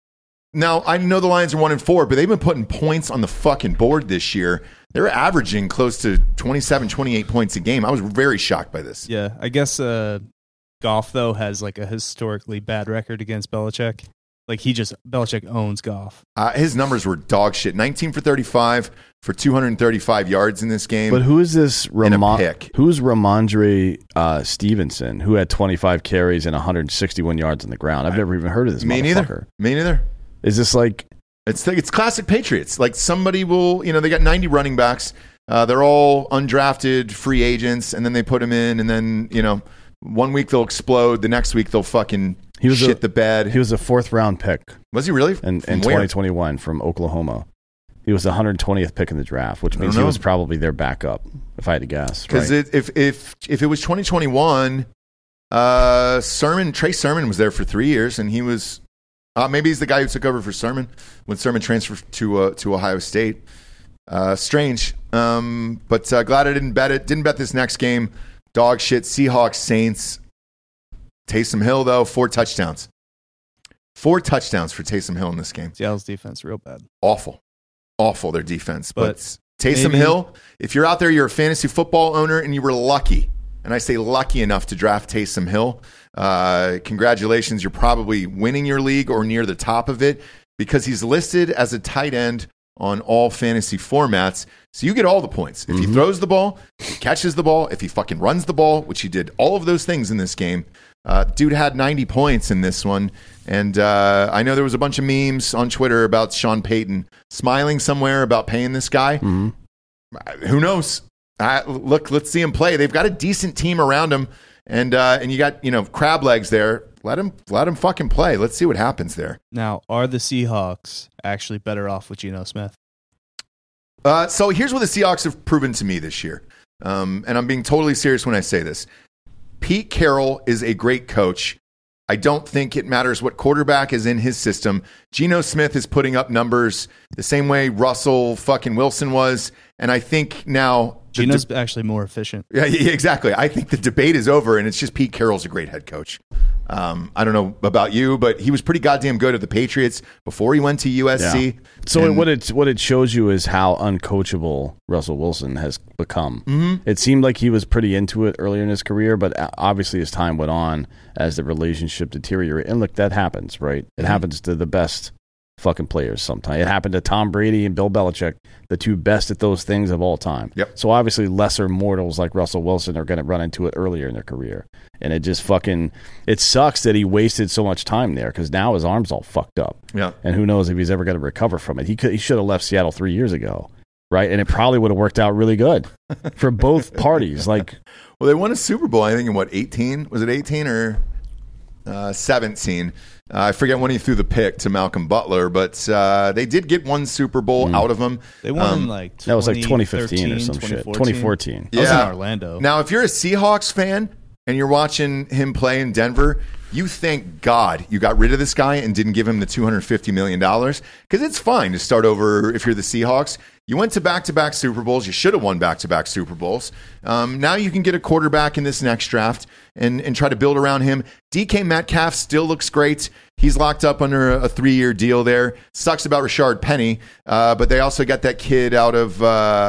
D: Now I know the Lions are one and four, but they've been putting points on the fucking board this year. They're averaging close to twenty-seven, twenty-eight points a game. I was very shocked by this.
F: Yeah, I guess uh, Goff though has like a historically bad record against Belichick. Like he just Belichick owns Goff.
D: Uh, his numbers were dog shit. nineteen for thirty-five for two hundred thirty-five yards in this game.
E: But who is this?
D: And a
E: Ramon,
D: pick.
E: who's Ramondre uh, Stevenson, who had twenty-five carries and one hundred sixty-one yards on the ground? I've never even heard of this
D: Me
E: motherfucker.
D: neither. Me neither.
E: Is this like
D: It's it's classic Patriots. Like somebody will, you know, they got ninety running backs. Uh, they're all undrafted free agents, and then they put them in, and then you know, one week they'll explode, the next week they'll fucking
E: He was
D: shit
E: a-
D: the bed.
E: he was a fourth round pick
D: was he really?
E: in,
D: From
E: in
D: where?
E: twenty twenty-one from Oklahoma? He was the one hundred twentieth pick in the draft, which means he was probably their backup, if I had to guess.
D: Because
E: right?
D: if if if it was twenty twenty-one, uh, Sermon Trey Sermon was there for three years, and he was uh, maybe he's the guy who took over for Sermon when Sermon transferred to uh, to Ohio State. Uh, strange, um, but uh, glad I didn't bet it. Didn't bet this next game. Dog shit. Seahawks Saints. Taysom Hill though, four touchdowns. Four touchdowns for Taysom Hill in this game.
F: Seattle's defense real bad.
D: Awful. Awful, their defense. But,
F: But
D: Taysom
F: maybe-
D: Hill, if you're out there, you're a fantasy football owner, and you were lucky, and I say lucky enough to draft Taysom Hill, uh, congratulations. You're probably winning your league or near the top of it because he's listed as a tight end on all fantasy formats. So you get all the points. If he throws the ball, if he catches the ball, if he fucking runs the ball, which he did all of those things in this game, uh, dude had ninety points in this one. And uh, I know there was a bunch of memes on Twitter about Sean Payton smiling somewhere about paying this guy.
E: Mm-hmm.
D: Who knows? Uh, look, let's see him play. They've got a decent team around him, and uh, and you got you know crab legs there. Let him let him fucking play. Let's see what happens there.
F: Now, are the Seahawks actually better off with Geno Smith?
D: Uh, so here's what the Seahawks have proven to me this year, um, and I'm being totally serious when I say this. Pete Carroll is a great coach. I don't think it matters what quarterback is in his system. Geno Smith is putting up numbers the same way Russell fucking Wilson was. And I think now...
F: Geno's
D: de-
F: actually more efficient.
D: Yeah, yeah, exactly. I think the debate is over, and it's just Pete Carroll's a great head coach. Um, I don't know about you, but he was pretty goddamn good at the Patriots before he went to U S C.
E: Yeah. So
D: And-
E: what it what it shows you is how uncoachable Russell Wilson has become.
D: Mm-hmm.
E: It seemed like he was pretty into it earlier in his career, but obviously as time went on, as the relationship deteriorated, and look, that happens, right? It
D: Mm-hmm.
E: happens to the best fucking players sometimes. It happened to Tom Brady and Bill Belichick, the two best at those things of all time.
D: Yep.
E: So obviously lesser mortals like Russell Wilson are going to run into it earlier in their career. And it just fucking, it sucks that he wasted so much time there because now his arm's all fucked up.
D: Yeah.
E: And who knows if he's ever going to recover from it. He could, he should have left Seattle three years ago, right? And it probably would have worked out really good for both parties. Like,
D: Well, they won a Super Bowl, I think, in what, eighteen? Was it eighteen or uh, seventeen? Uh, I forget when he threw the pick to Malcolm Butler, but uh, they did get one Super Bowl
E: Mm.
D: out of him.
F: They won
D: Um,
F: in like
E: that was like twenty fifteen or some shit. twenty fourteen.
F: I was in
D: Yeah.
F: Orlando.
D: Now, if you're a Seahawks fan and you're watching him play in Denver, you thank God you got rid of this guy and didn't give him the two hundred fifty million dollars because it's fine to start over if you're the Seahawks. You went to back-to-back Super Bowls. You should have won back-to-back Super Bowls. Um, now you can get a quarterback in this next draft and, and try to build around him. D K Metcalf still looks great. He's locked up under a, a three-year deal there. Sucks about Rashard Penny, uh, but they also got that kid out of,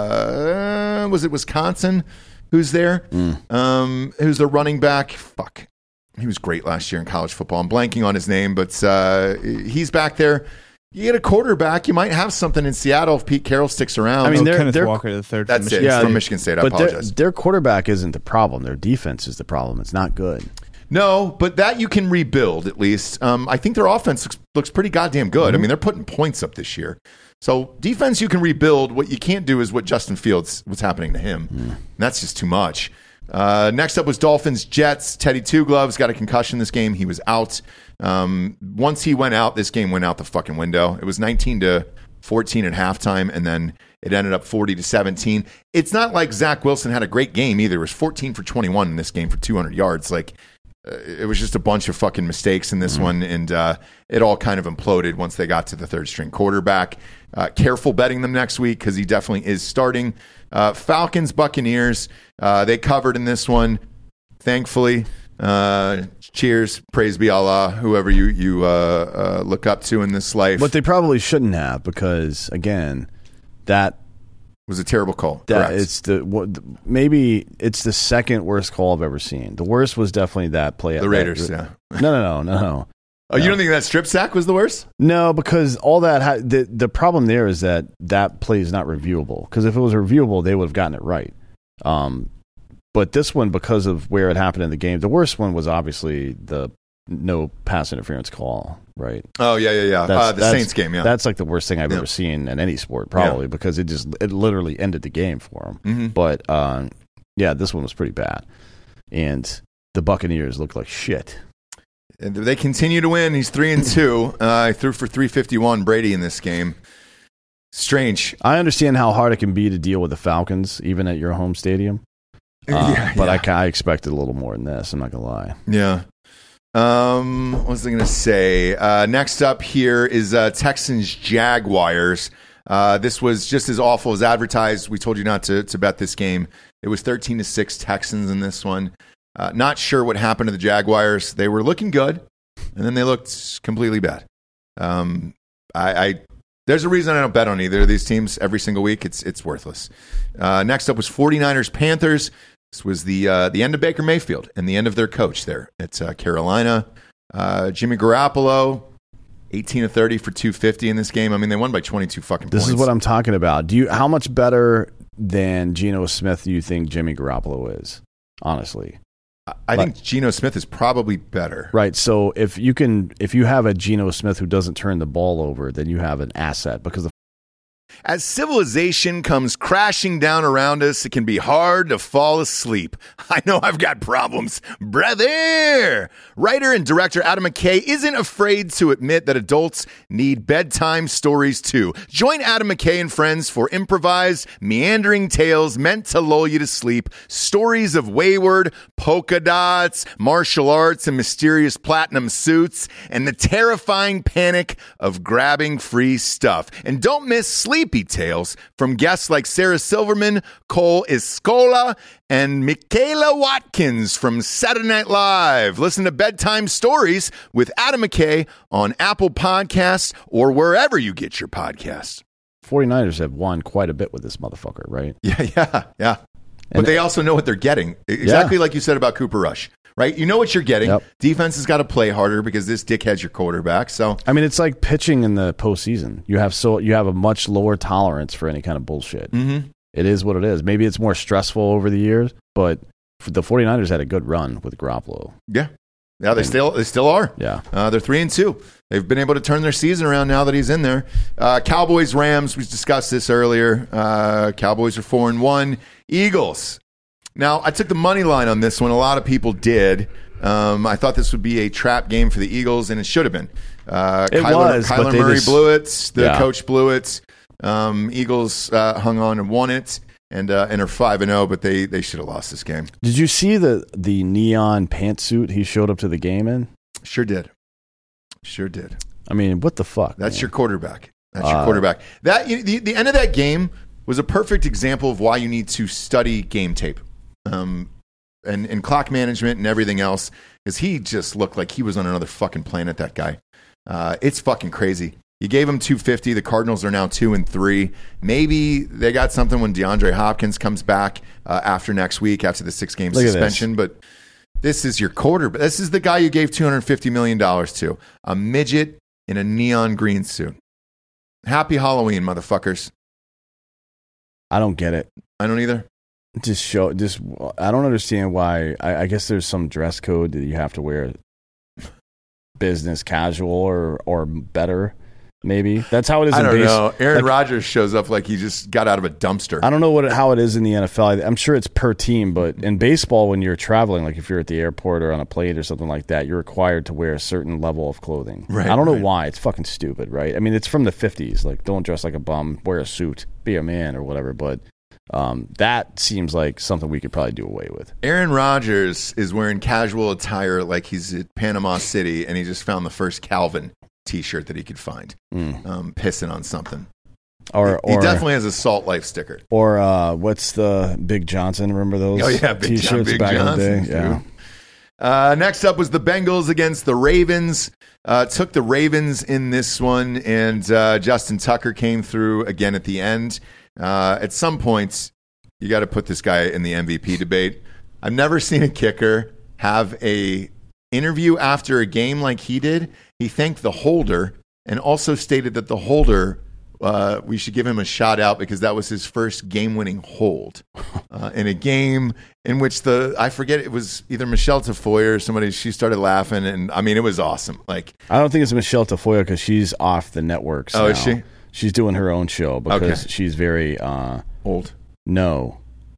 D: uh, was it Wisconsin, who's there?
E: Mm.
D: Um, who's the running back? Fuck. He was great last year in college football. I'm blanking on his name, but uh, he's back there. You get a quarterback, you might have something in Seattle if Pete Carroll sticks around.
E: I mean,
F: Oh,
E: they're-
F: Kenneth
E: they're-
F: Walker the third.
D: That's
F: from
D: it.
F: Michigan.
D: It's
E: Yeah,
D: from Michigan State. I
E: but their,
D: apologize.
E: their quarterback isn't the problem. Their defense is the problem. It's not good.
D: No, but that you can rebuild at least. Um, I think their offense looks, looks pretty goddamn good.
E: Mm-hmm.
D: I mean, they're putting points up this year. So defense you can rebuild. What you can't do is what Justin Fields, what's happening to him.
E: Mm.
D: And that's just too much. Uh, next up was Dolphins Jets. Teddy Two Gloves got a concussion this game. He was out. Um, once he went out, this game went out the fucking window. It was nineteen to fourteen at halftime, and then it ended up forty to seventeen. It's not like Zach Wilson had a great game either. It was fourteen for twenty-one in this game for two hundred yards. Like, uh, it was just a bunch of fucking mistakes in this one, and uh, it all kind of imploded once they got to the third string quarterback. Uh, careful betting them next week because he definitely is starting. Uh, Falcons, Buccaneers, uh, they covered in this one, thankfully. Uh, cheers, praise be Allah, whoever you, you uh, uh, look up to in this life.
E: But they probably shouldn't have because, again, that
D: was a terrible call.
E: that
D: Correct.
E: it's the what, maybe it's the second worst call I've ever seen. The worst was definitely that play.
D: The Raiders,
E: that,
D: yeah.
E: No, no, no, no, no.
D: Oh, you don't think that strip sack was the worst?
E: No, because all that ha- the the problem there is that that play is not reviewable. Because if it was reviewable, they would have gotten it right. Um, but this one, because of where it happened in the game, the worst one was obviously the no pass interference call. Right?
D: Oh yeah, yeah, yeah.
E: That's-
D: Uh, the
E: that's-
D: Saints game, yeah.
E: That's like the worst thing I've
D: Yeah.
E: ever seen in any sport, probably, because it just it literally ended the game for him.
D: Mhm.
E: But um, yeah, this one was pretty bad, and the Buccaneers looked like shit.
D: And they continue to win. He's three and two. Uh, he threw for three fifty one. Brady in this game. Strange.
E: I understand how hard it can be to deal with the Falcons, even at your home stadium. Uh,
D: yeah,
E: but
D: yeah.
E: I, I expected a little more than this. I'm not going to lie.
D: Yeah. Um, what was I going to say? Uh, next up here is uh, Texans Jaguars. Uh, this was just as awful as advertised. We told you not to, to bet this game. It was thirteen to six Texans in this one. Uh, not sure what happened to the Jaguars. They were looking good, and then they looked completely bad. Um, I, I there's a reason I don't bet on either of these teams every single week. It's it's worthless. Uh, next up was 49ers Panthers. This was the uh, the end of Baker Mayfield and the end of their coach there at uh, Carolina. Uh, Jimmy Garoppolo, eighteen to thirty for two fifty in this game. I mean, they won by twenty-two fucking
E: This
D: points.
E: is what I'm talking about. Do you? How much better than Geno Smith do you think Jimmy Garoppolo is? Honestly,
D: I
E: like,
D: think Geno Smith is probably better.
E: Right. So if you can, if you have a Geno Smith who doesn't turn the ball over, then you have an asset because the
D: As civilization comes crashing down around us, it can be hard to fall asleep. I know I've got problems, brother. Writer and director Adam McKay isn't afraid to admit that adults need bedtime stories too. Join Adam McKay and friends for improvised, meandering tales meant to lull you to sleep. Stories of wayward polka dots, martial arts, and mysterious platinum suits, and the terrifying panic of grabbing free stuff. And don't miss Sleepy Tales from guests like Sarah Silverman, Cole Escola, and Michaela Watkins from Saturday Night Live. Listen to Bedtime Stories with Adam McKay on Apple Podcasts or wherever you get your podcasts.
E: 49ers have won quite a bit with this motherfucker, right?
D: Yeah, yeah, yeah. But
E: And
D: they also know what they're getting. Exactly like you said about Cooper Rush, right? You know what you're getting.
E: Yep. Defense
D: has got to play harder because this dickhead's your quarterback. So
E: I mean, it's like pitching in the postseason. You have so you have a much lower tolerance for any kind of bullshit.
D: Mm-hmm.
E: It is what it is. Maybe it's more stressful over the years, but the 49ers had a good run with Garoppolo.
D: Yeah. Yeah, they
E: And-
D: still they still are.
E: Yeah.
D: Uh, they're three and two. They've been able to turn their season around now that he's in there. Uh, Cowboys, Rams. We discussed this earlier. Uh, Cowboys are four and one. Eagles. Now I took the money line on this one. A lot of people did. Um, I thought this would be a trap game for the Eagles, and it should have been. Uh,
E: It
D: Kyler,
E: was, but
D: Kyler
E: they
D: Murray
E: just-
D: blew it. The
E: Yeah.
D: coach blew it. Um, Eagles uh, hung on and won it, and uh, and are five and zero. But they they should have lost this game.
E: Did you see the the neon pantsuit he showed up to the game in?
D: Sure did. Sure did.
E: I mean, what the fuck?
D: That's
E: man?
D: your quarterback. That's your
E: Uh,
D: quarterback. That you- the, the end of that game was a perfect example of why you need to study game tape, um, and and clock management and everything else. Because he just looked like he was on another fucking planet. That guy. Uh, it's fucking crazy. You gave him two fifty. The Cardinals are now two and three. Maybe they got something when DeAndre Hopkins comes back uh, after next week after the six game
E: Look at
D: suspension. But this is your quarterback. This is the guy you gave two hundred fifty million dollars to. A midget in a neon green suit. Happy Halloween, motherfuckers.
E: I don't get it.
D: I don't either.
E: Just show. Just I don't understand why. I, I guess there's some dress code that you have to wear. Business casual or or better. Maybe that's how it is.
D: I
E: in
D: don't
E: base-
D: know. Aaron
E: like,
D: Rodgers shows up like he just got out of a dumpster.
E: I don't know what how it is in the N F L. I- I'm sure it's per team, but in baseball, when you're traveling, like if you're at the airport or on a plane or something like that, you're required to wear a certain level of clothing.
D: Right,
E: I don't know
D: right.
E: why. It's fucking stupid, right? I mean, it's from the fifties. Like, don't dress like a bum. Wear a suit. Be a man or whatever. But um, that seems like something we could probably do away with.
D: Aaron Rodgers is wearing casual attire like he's at Panama City, and he just found the first Calvin T-shirt that he could find,
E: Mm.
D: um, pissing on something.
E: Or
D: He
E: or
D: definitely has a Salt Life sticker.
E: or uh, what's the Big Johnson? Remember those?
D: Oh, yeah, Big John-
E: T-shirts
D: Big
E: back
D: Johnson,
E: in the day. Yeah.
D: dude. Uh, next up was the Bengals against the Ravens. Uh, took the Ravens in this one, and uh, Justin Tucker came through again at the end. Uh, at some points, you got to put this guy in the M V P debate. I've never seen a kicker have a interview after a game like he did. He thanked the holder and also stated that the holder, uh, we should give him a shout out because that was his first game-winning hold uh, in a game in which the, I forget, it was either Michelle Tafoya or somebody, she started laughing, and I mean, it was awesome. Like,
E: I don't think it's Michelle Tafoya because she's off the networks.
D: Oh,
E: now.
D: is she?
E: She's doing her own show because
D: Okay.
E: she's very uh,
D: old.
E: no.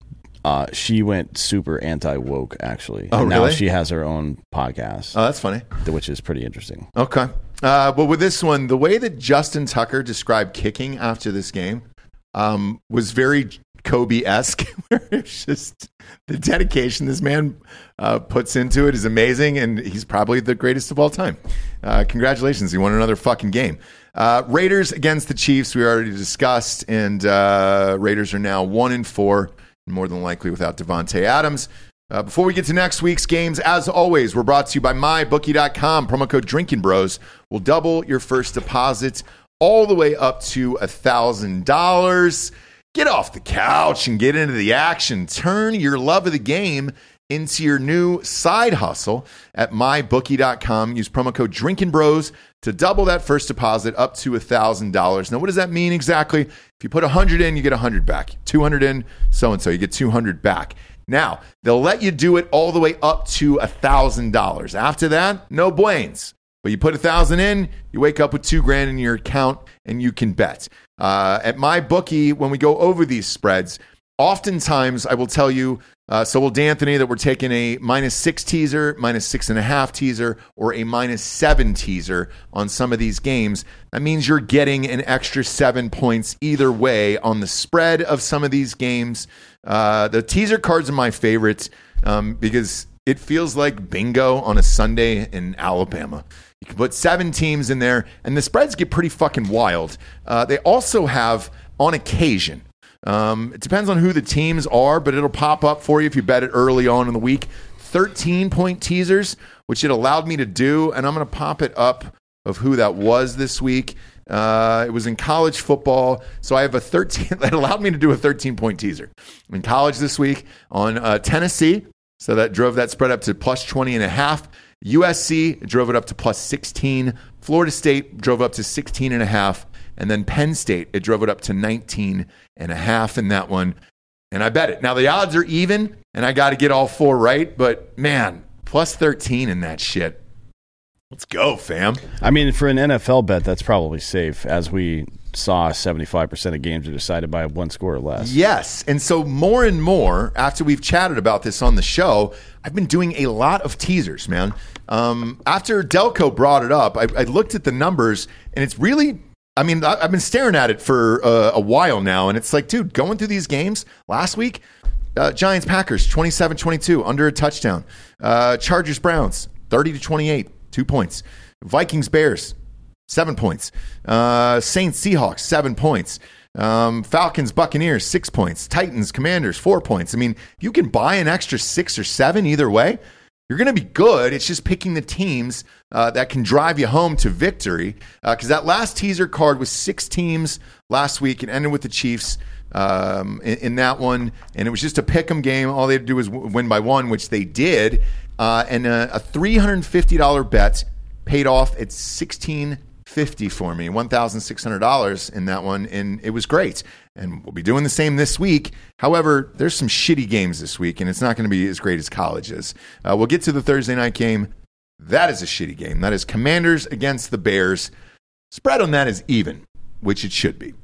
E: Uh, she went super anti-woke, actually.
D: Oh,
E: and
D: really?
E: Now she has her own podcast.
D: Oh, that's funny.
E: Which is pretty interesting.
D: Okay. Uh, but with this one, the way that Justin Tucker described kicking after this game um, was very Kobe-esque. It's just the dedication this man uh, puts into it is amazing, and he's probably the greatest of all time. Uh, congratulations. He won another fucking game. Uh, Raiders against the Chiefs, we already discussed, and uh, Raiders are now one and four, more than likely without Devontae Adams. Uh, before we get to next week's games, as always, we're brought to you by my bookie dot com. Promo code Drinking Bros will double your first deposit all the way up to one thousand dollars. Get off the couch and get into the action. Turn your love of the game into your new side hustle at my bookie dot com. Use promo code Drinking Bros to double that first deposit up to one thousand dollars. Now, what does that mean exactly? If you put one hundred in, you get one hundred back. two hundred in, so-and-so, you get two hundred back. Now, they'll let you do it all the way up to one thousand dollars. After that, no buenos. But you put one thousand dollars in, you wake up with two grand in your account, and you can bet. Uh, at MyBookie, when we go over these spreads, oftentimes I will tell you, uh, so will D'Anthony, that we're taking a minus six teaser, minus six and a half teaser, or a minus seven teaser on some of these games. That means you're getting an extra seven points either way on the spread of some of these games. Uh, the teaser cards are my favorites um, because it feels like bingo on a Sunday in Alabama. You can put seven teams in there, and the spreads get pretty fucking wild. Uh, they also have, on occasion, um, it depends on who the teams are, but it'll pop up for you if you bet it early on in the week. thirteen-point teasers, which it allowed me to do, and I'm going to pop it up of who that was this week. Uh, it was in college football, so I have a thirteen. That allowed me to do a thirteen-point teaser in college this week on uh, Tennessee. So that drove that spread up to plus twenty and a half. U S C drove it up to plus sixteen. Florida State drove up to sixteen and a half. And then Penn State, it drove it up to nineteen and a half in that one. And I bet it. Now the odds are even, and I got to get all four right. But man, plus thirteen in that shit. Let's go, fam.
E: I mean, for an N F L bet, that's probably safe, as we saw seventy-five percent of games are decided by one score or less.
D: Yes, and so more and more, after we've chatted about this on the show, I've been doing a lot of teasers, man. Um, after Delco brought it up, I, I looked at the numbers, and it's really, I mean, I, I've been staring at it for uh, a while now, and it's like, dude, going through these games last week, uh, Giants-Packers, twenty-seven twenty-two, under a touchdown. Uh, Chargers-Browns, thirty to twenty-eight. Two points. Vikings, Bears, seven points. Uh, Saints, Seahawks, seven points. Um, Falcons, Buccaneers, six points. Titans, Commanders, four points. I mean, you can buy an extra six or seven either way. You're going to be good. It's just picking the teams uh, that can drive you home to victory. Because uh, that last teaser card was six teams last week and ended with the Chiefs um, in, in that one. And it was just a pick 'em game. All they had to do was w- win by one, which they did. Uh, and a, a three hundred fifty dollars bet paid off at sixteen fifty for me, one thousand six hundred dollars in that one, and it was great. And we'll be doing the same this week. However, there's some shitty games this week, and it's not going to be as great as college is. Uh, we'll get to the Thursday night game. That is a shitty game. That is Commanders against the Bears. Spread on that is even, which it should be.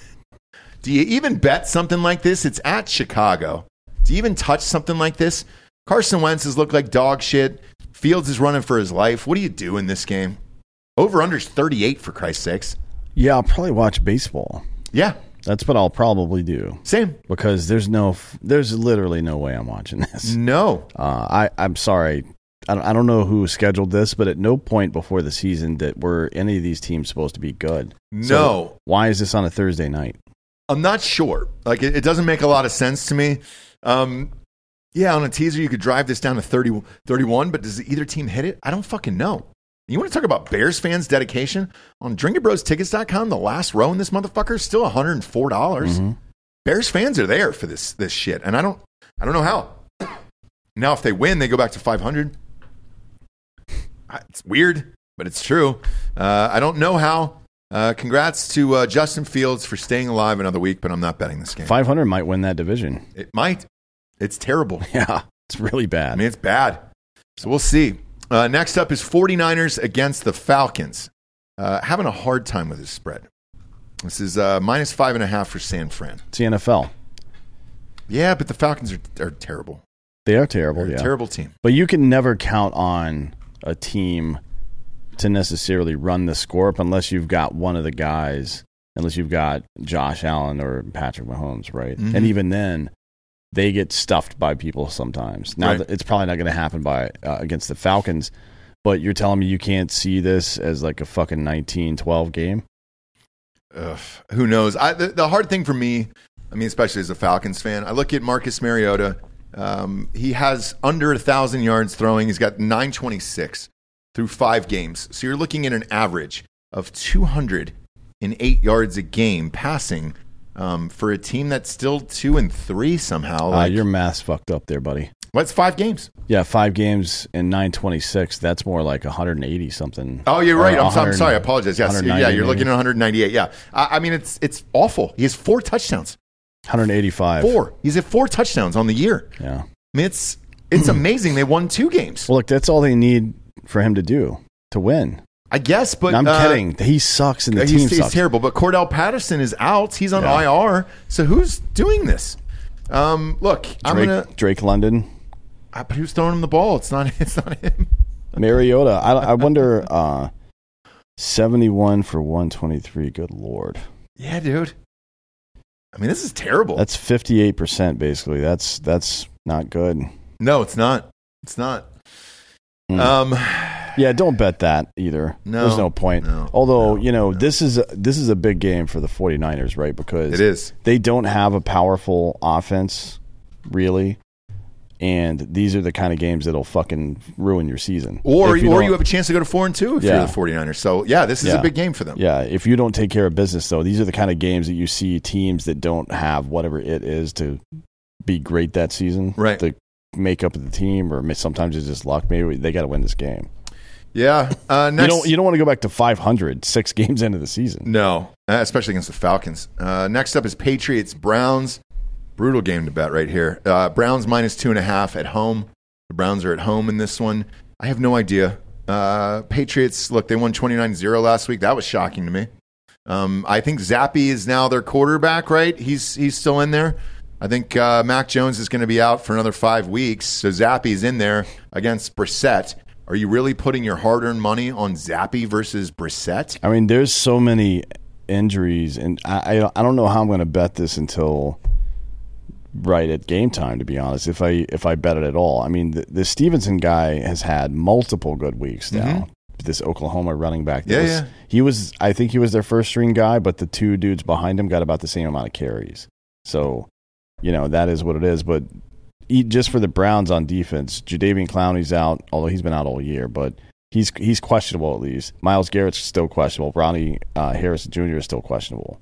D: Do you even bet something like this? It's at Chicago. Do you even touch something like this? Carson Wentz has looked like dog shit. Fields is running for his life. What do you do in this game? Over-under's thirty-eight, for Christ's sakes.
E: Yeah, I'll probably watch baseball.
D: Yeah.
E: That's what I'll probably do.
D: Same.
E: Because there's no, there's literally no way I'm watching this.
D: No.
E: Uh, I, I'm sorry. I don't, I don't know who scheduled this, but at no point before the season that were any of these teams supposed to be good.
D: No.
E: So why is this on a Thursday night?
D: I'm not sure. Like, it, it doesn't make a lot of sense to me. Um, yeah, on a teaser, you could drive this down to thirty, thirty-one, but does either team hit it? I don't fucking know. You want to talk about Bears fans' dedication? On Drinking Bros Tickets dot com, the last row in this motherfucker is still one hundred four dollars. Mm-hmm. Bears fans are there for this this shit, and I don't I don't know how. Now, if they win, they go back to five hundred. It's weird, but it's true. Uh, I don't know how. Uh, congrats to uh, Justin Fields for staying alive another week, but I'm not betting this game.
E: five hundred might win that division.
D: It might. It's terrible.
E: Yeah, it's really bad.
D: I mean, it's bad. So we'll see. Uh, next up is 49ers against the Falcons. Uh, having a hard time with this spread. This is uh, minus five and a half for San Fran.
E: It's the N F L.
D: Yeah, but the Falcons are, are terrible.
E: They are terrible,
D: They're
E: yeah.
D: a terrible team.
E: But you can never count on a team to necessarily run the score up unless you've got one of the guys, unless you've got Josh Allen or Patrick Mahomes, right? Mm-hmm. And even then, they get stuffed by people sometimes. Now, right. It's probably not going to happen by uh, against the Falcons, but you're telling me you can't see this as like a fucking nineteen twelve game?
D: Ugh, who knows? I, the, the hard thing for me, I mean, especially as a Falcons fan, I look at Marcus Mariota. Um, he has under one thousand yards throwing. He's got nine twenty-six through five games. So you're looking at an average of two hundred eight yards a game passing um, for a team that's still two and three somehow.
E: Uh,
D: like,
E: your math's fucked up there, buddy.
D: What's five games?
E: Yeah, five games and nine twenty-six. That's more like one hundred eighty something.
D: Oh, you're right. I'm, I'm sorry. I apologize. Yes, yeah, you're maybe. Looking at one ninety-eight. Yeah, I, I mean it's it's awful. He has four touchdowns.
E: one eighty-five.
D: Four. He's at four touchdowns on the year.
E: Yeah.
D: I mean, it's it's amazing. They won two games.
E: Well, look, that's all they need for him to do to win.
D: I guess, but
E: I'm
D: uh,
E: kidding. He sucks, and the
D: he's,
E: team
D: he's
E: sucks.
D: terrible. But Cordell Patterson is out. He's on
E: yeah.
D: I R. So who's doing this? Um, look,
E: Drake,
D: I'm gonna
E: Drake London.
D: Uh, but who's throwing him the ball? It's not. It's not him.
E: Mariota. I, I wonder. Uh, seventy-one for one twenty-three. Good Lord.
D: Yeah, dude. I mean, this is terrible.
E: That's fifty-eight percent basically. That's that's not good.
D: No, it's not. It's not.
E: Mm.
D: Um,
E: yeah, don't bet that either.
D: No,
E: there's no point.
D: No,
E: Although,
D: no,
E: you know,
D: no.
E: this is a, this is a big game for the 49ers, right? Because
D: it is.
E: They don't have a powerful offense, really. And these are the kind of games that'll fucking ruin your season.
D: Or
E: you
D: or you have a chance to go to four and two if
E: yeah.
D: you're the 49ers. So, yeah, this is
E: yeah.
D: a big game for them.
E: Yeah, if you don't take care of business, though, these are the kind of games that you see teams that don't have whatever it is to be great that season.
D: Right.
E: The makeup of the team, or sometimes it's just luck. Maybe they got to win this game.
D: Yeah. Uh, next,
E: you don't, you don't want to go back to five hundred six games into the season.
D: No, especially against the Falcons. Uh, next up is Patriots Browns. Brutal game to bet right here. Uh, Browns minus two and a half at home. The Browns are at home in this one. I have no idea. Uh, Patriots, look, they won twenty-nine zero last week. That was shocking to me. Um, I think Zappe is now their quarterback, right? He's he's still in there. I think uh, Mac Jones is going to be out for another five weeks. So Zappe's in there against Brissett. Are you really putting your hard-earned money on Zappe versus Brissett?
E: I mean, there's so many injuries, and I I, I don't know how I'm going to bet this until right at game time, to be honest, if I if I bet it at all. I mean, the, the Stevenson guy has had multiple good weeks now. Mm-hmm. This Oklahoma running back.
D: Yeah,
E: was,
D: yeah.
E: He was, I think he was their first string guy, but the two dudes behind him got about the same amount of carries. So, you know, that is what it is. But just for the Browns on defense, Jadeveon Clowney's out, although he's been out all year, but he's he's questionable at least. Myles Garrett's still questionable. Ronnie uh, Harrison Junior is still questionable.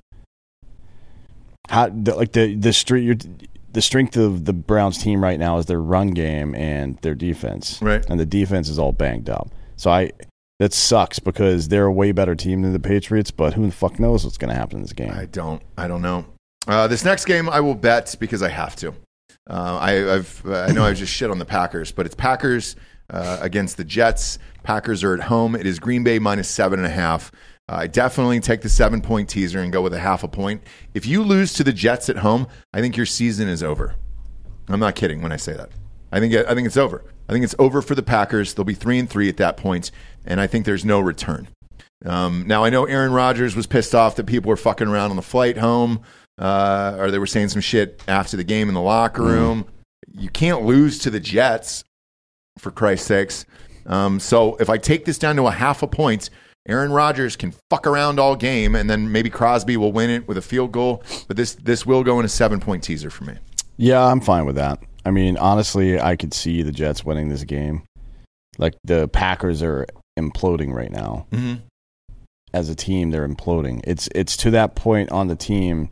E: How the, like the the street you're. The strength of the Browns team right now is their run game and their defense.
D: Right.
E: And the defense is all banged up. So I that sucks because they're a way better team than the Patriots, but who the fuck knows what's going to happen in this game?
D: I don't. I don't know. Uh, this next game I will bet because I have to. Uh, I, I've I know I just shit on the Packers, but it's Packers uh, against the Jets. Packers are at home. It is Green Bay minus seven and a half. Uh, I definitely take the seven-point teaser and go with a half a point. If you lose to the Jets at home, I think your season is over. I'm not kidding when I say that. I think I think it's over. I think it's over for the Packers. They'll be three and three at that point, and I think there's no return. Um, now I know Aaron Rodgers was pissed off that people were fucking around on the flight home, uh, or they were saying some shit after the game in the locker room. Mm. You can't lose to the Jets, for Christ's sakes. Um, so if I take this down to a half a point, Aaron Rodgers can fuck around all game, and then maybe Crosby will win it with a field goal. But this this will go in a seven-point teaser for me.
E: Yeah, I'm fine with that. I mean, honestly, I could see the Jets winning this game. Like, the Packers are imploding right now.
D: Mm-hmm.
E: As a team, they're imploding. It's it's to that point on the team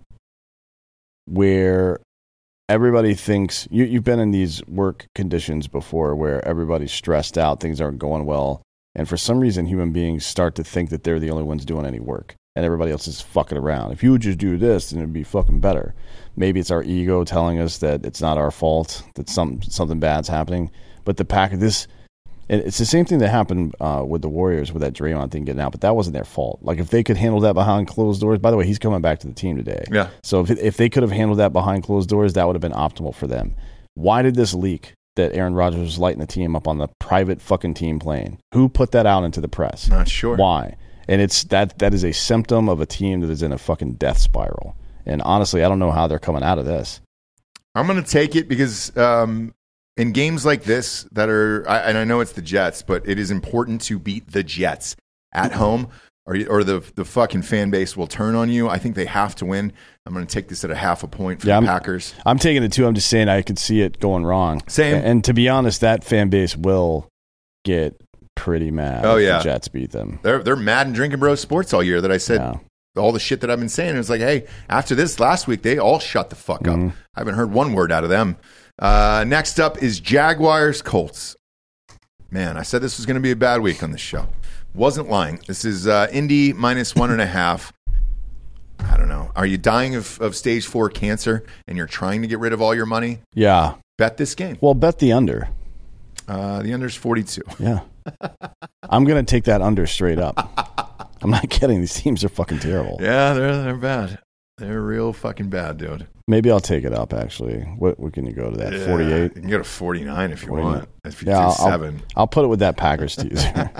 E: where everybody thinks you, you've been in these work conditions before where everybody's stressed out, things aren't going well. And for some reason, human beings start to think that they're the only ones doing any work and everybody else is fucking around. If you would just do this, then it'd be fucking better. Maybe it's our ego telling us that it's not our fault, that some something bad's happening. But the pack, this, And it's the same thing that happened uh, with the Warriors with that Draymond thing getting out, but that wasn't their fault. Like, if they could handle that behind closed doors, by the way, he's coming back to the team today.
D: Yeah.
E: So if, if they could have handled that behind closed doors, that would have been optimal for them. Why did this leak that Aaron Rodgers was lighting the team up on the private fucking team plane? Who put that out into the press?
D: Not sure.
E: Why? And it's that that is a symptom of a team that is in a fucking death spiral. And honestly, I don't know how they're coming out of this.
D: I'm going to take it because um, in games like this that are, I, and I know it's the Jets, but it is important to beat the Jets at home, or, or the the fucking fan base will turn on you. I think they have to win. I'm going to take this at a half a point for
E: yeah,
D: the
E: I'm,
D: Packers.
E: I'm taking it too. I'm just saying I could see it going wrong.
D: Same.
E: And, and to be honest, that fan base will get pretty mad
D: oh,
E: if
D: yeah.
E: the Jets beat them.
D: They're they're mad and drinking bro sports all year that I said
E: Yeah.
D: all the shit that I've been saying. It was like, hey, after this last week, they all shut the fuck up.
E: Mhm.
D: I haven't heard one word out of them. Uh, next up is Jaguars Colts. Man, I said this was going to be a bad week on this show. Wasn't lying. This is uh, Indy minus one and a half. I don't know. Are you dying of, of stage four cancer and you're trying to get rid of all your money?
E: Yeah.
D: Bet this game.
E: Well, bet the under.
D: Uh, the under's forty-two.
E: Yeah. I'm going to take that under straight up. I'm not kidding. These teams are fucking terrible.
D: Yeah, they're they're bad. They're real fucking bad, dude.
E: Maybe I'll take it up, actually. What, what can you go to that?
D: Yeah,
E: forty-eight?
D: You can go to forty-nine if you
E: forty-nine.
D: want. If you
E: Yeah,
D: do
E: I'll,
D: seven.
E: I'll, I'll put it with that Packers teaser.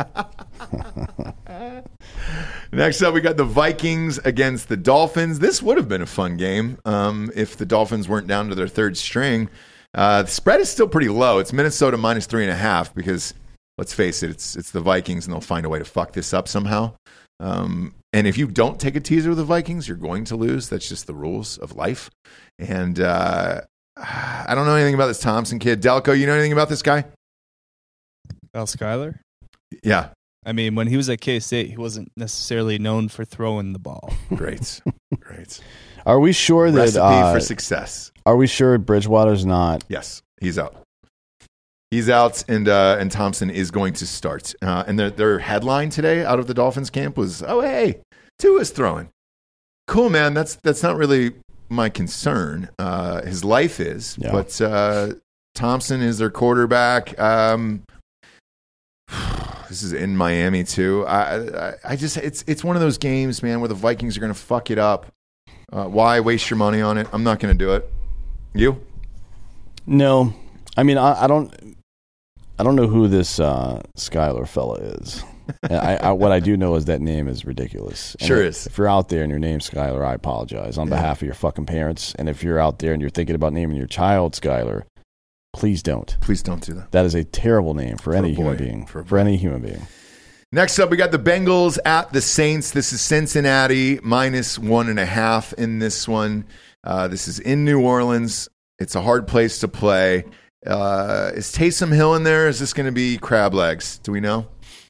D: Next up, we got the Vikings against the Dolphins. This would have been a fun game um, if the Dolphins weren't down to their third string. Uh, the spread is still pretty low. It's Minnesota minus three and a half because, let's face it, it's it's the Vikings and they'll find a way to fuck this up somehow. Um, and if you don't take a teaser with the Vikings, you're going to lose. That's just the rules of life. And uh, I don't know anything about this Thompson kid. Delco, you know anything about this guy?
F: Al Skyler?
D: Yeah.
F: I mean, when he was at K-State, he wasn't necessarily known for throwing the ball.
D: Great. Great.
E: Are we sure that
D: Recipe
E: uh,
D: for success.
E: Are we sure Bridgewater's not?
D: Yes, he's out. He's out, and uh, and Thompson is going to start. Uh, and their their headline today out of the Dolphins camp was, "Oh hey, Tua's throwing." Cool, man. That's that's not really my concern. Uh, his life is,
E: Yeah.
D: but uh, Thompson is their quarterback. Um, this is in Miami too. I, I I just it's it's one of those games, man, where the Vikings are going to fuck it up. Uh, why waste your money on it? I'm not going to do it. You?
E: No. I mean, I, I don't. I don't know who this uh, Skyler fella is. I, I, what I do know is that name is ridiculous. And
D: Sure
E: if,
D: is.
E: If you're out there and your name's Skyler, I apologize on
D: Yeah.
E: behalf of your fucking parents. And if you're out there and you're thinking about naming your child Skyler, please don't.
D: Please don't do that.
E: That is a terrible name for,
D: For
E: any
D: a boy.
E: human being.
D: For a
E: For, any human being.
D: Next up, we got the Bengals at the Saints. This is Cincinnati minus one and a half in this one. Uh, this is in New Orleans. It's a hard place to play. Uh, is Taysom Hill in there? Is this going to be crab legs? Do we know?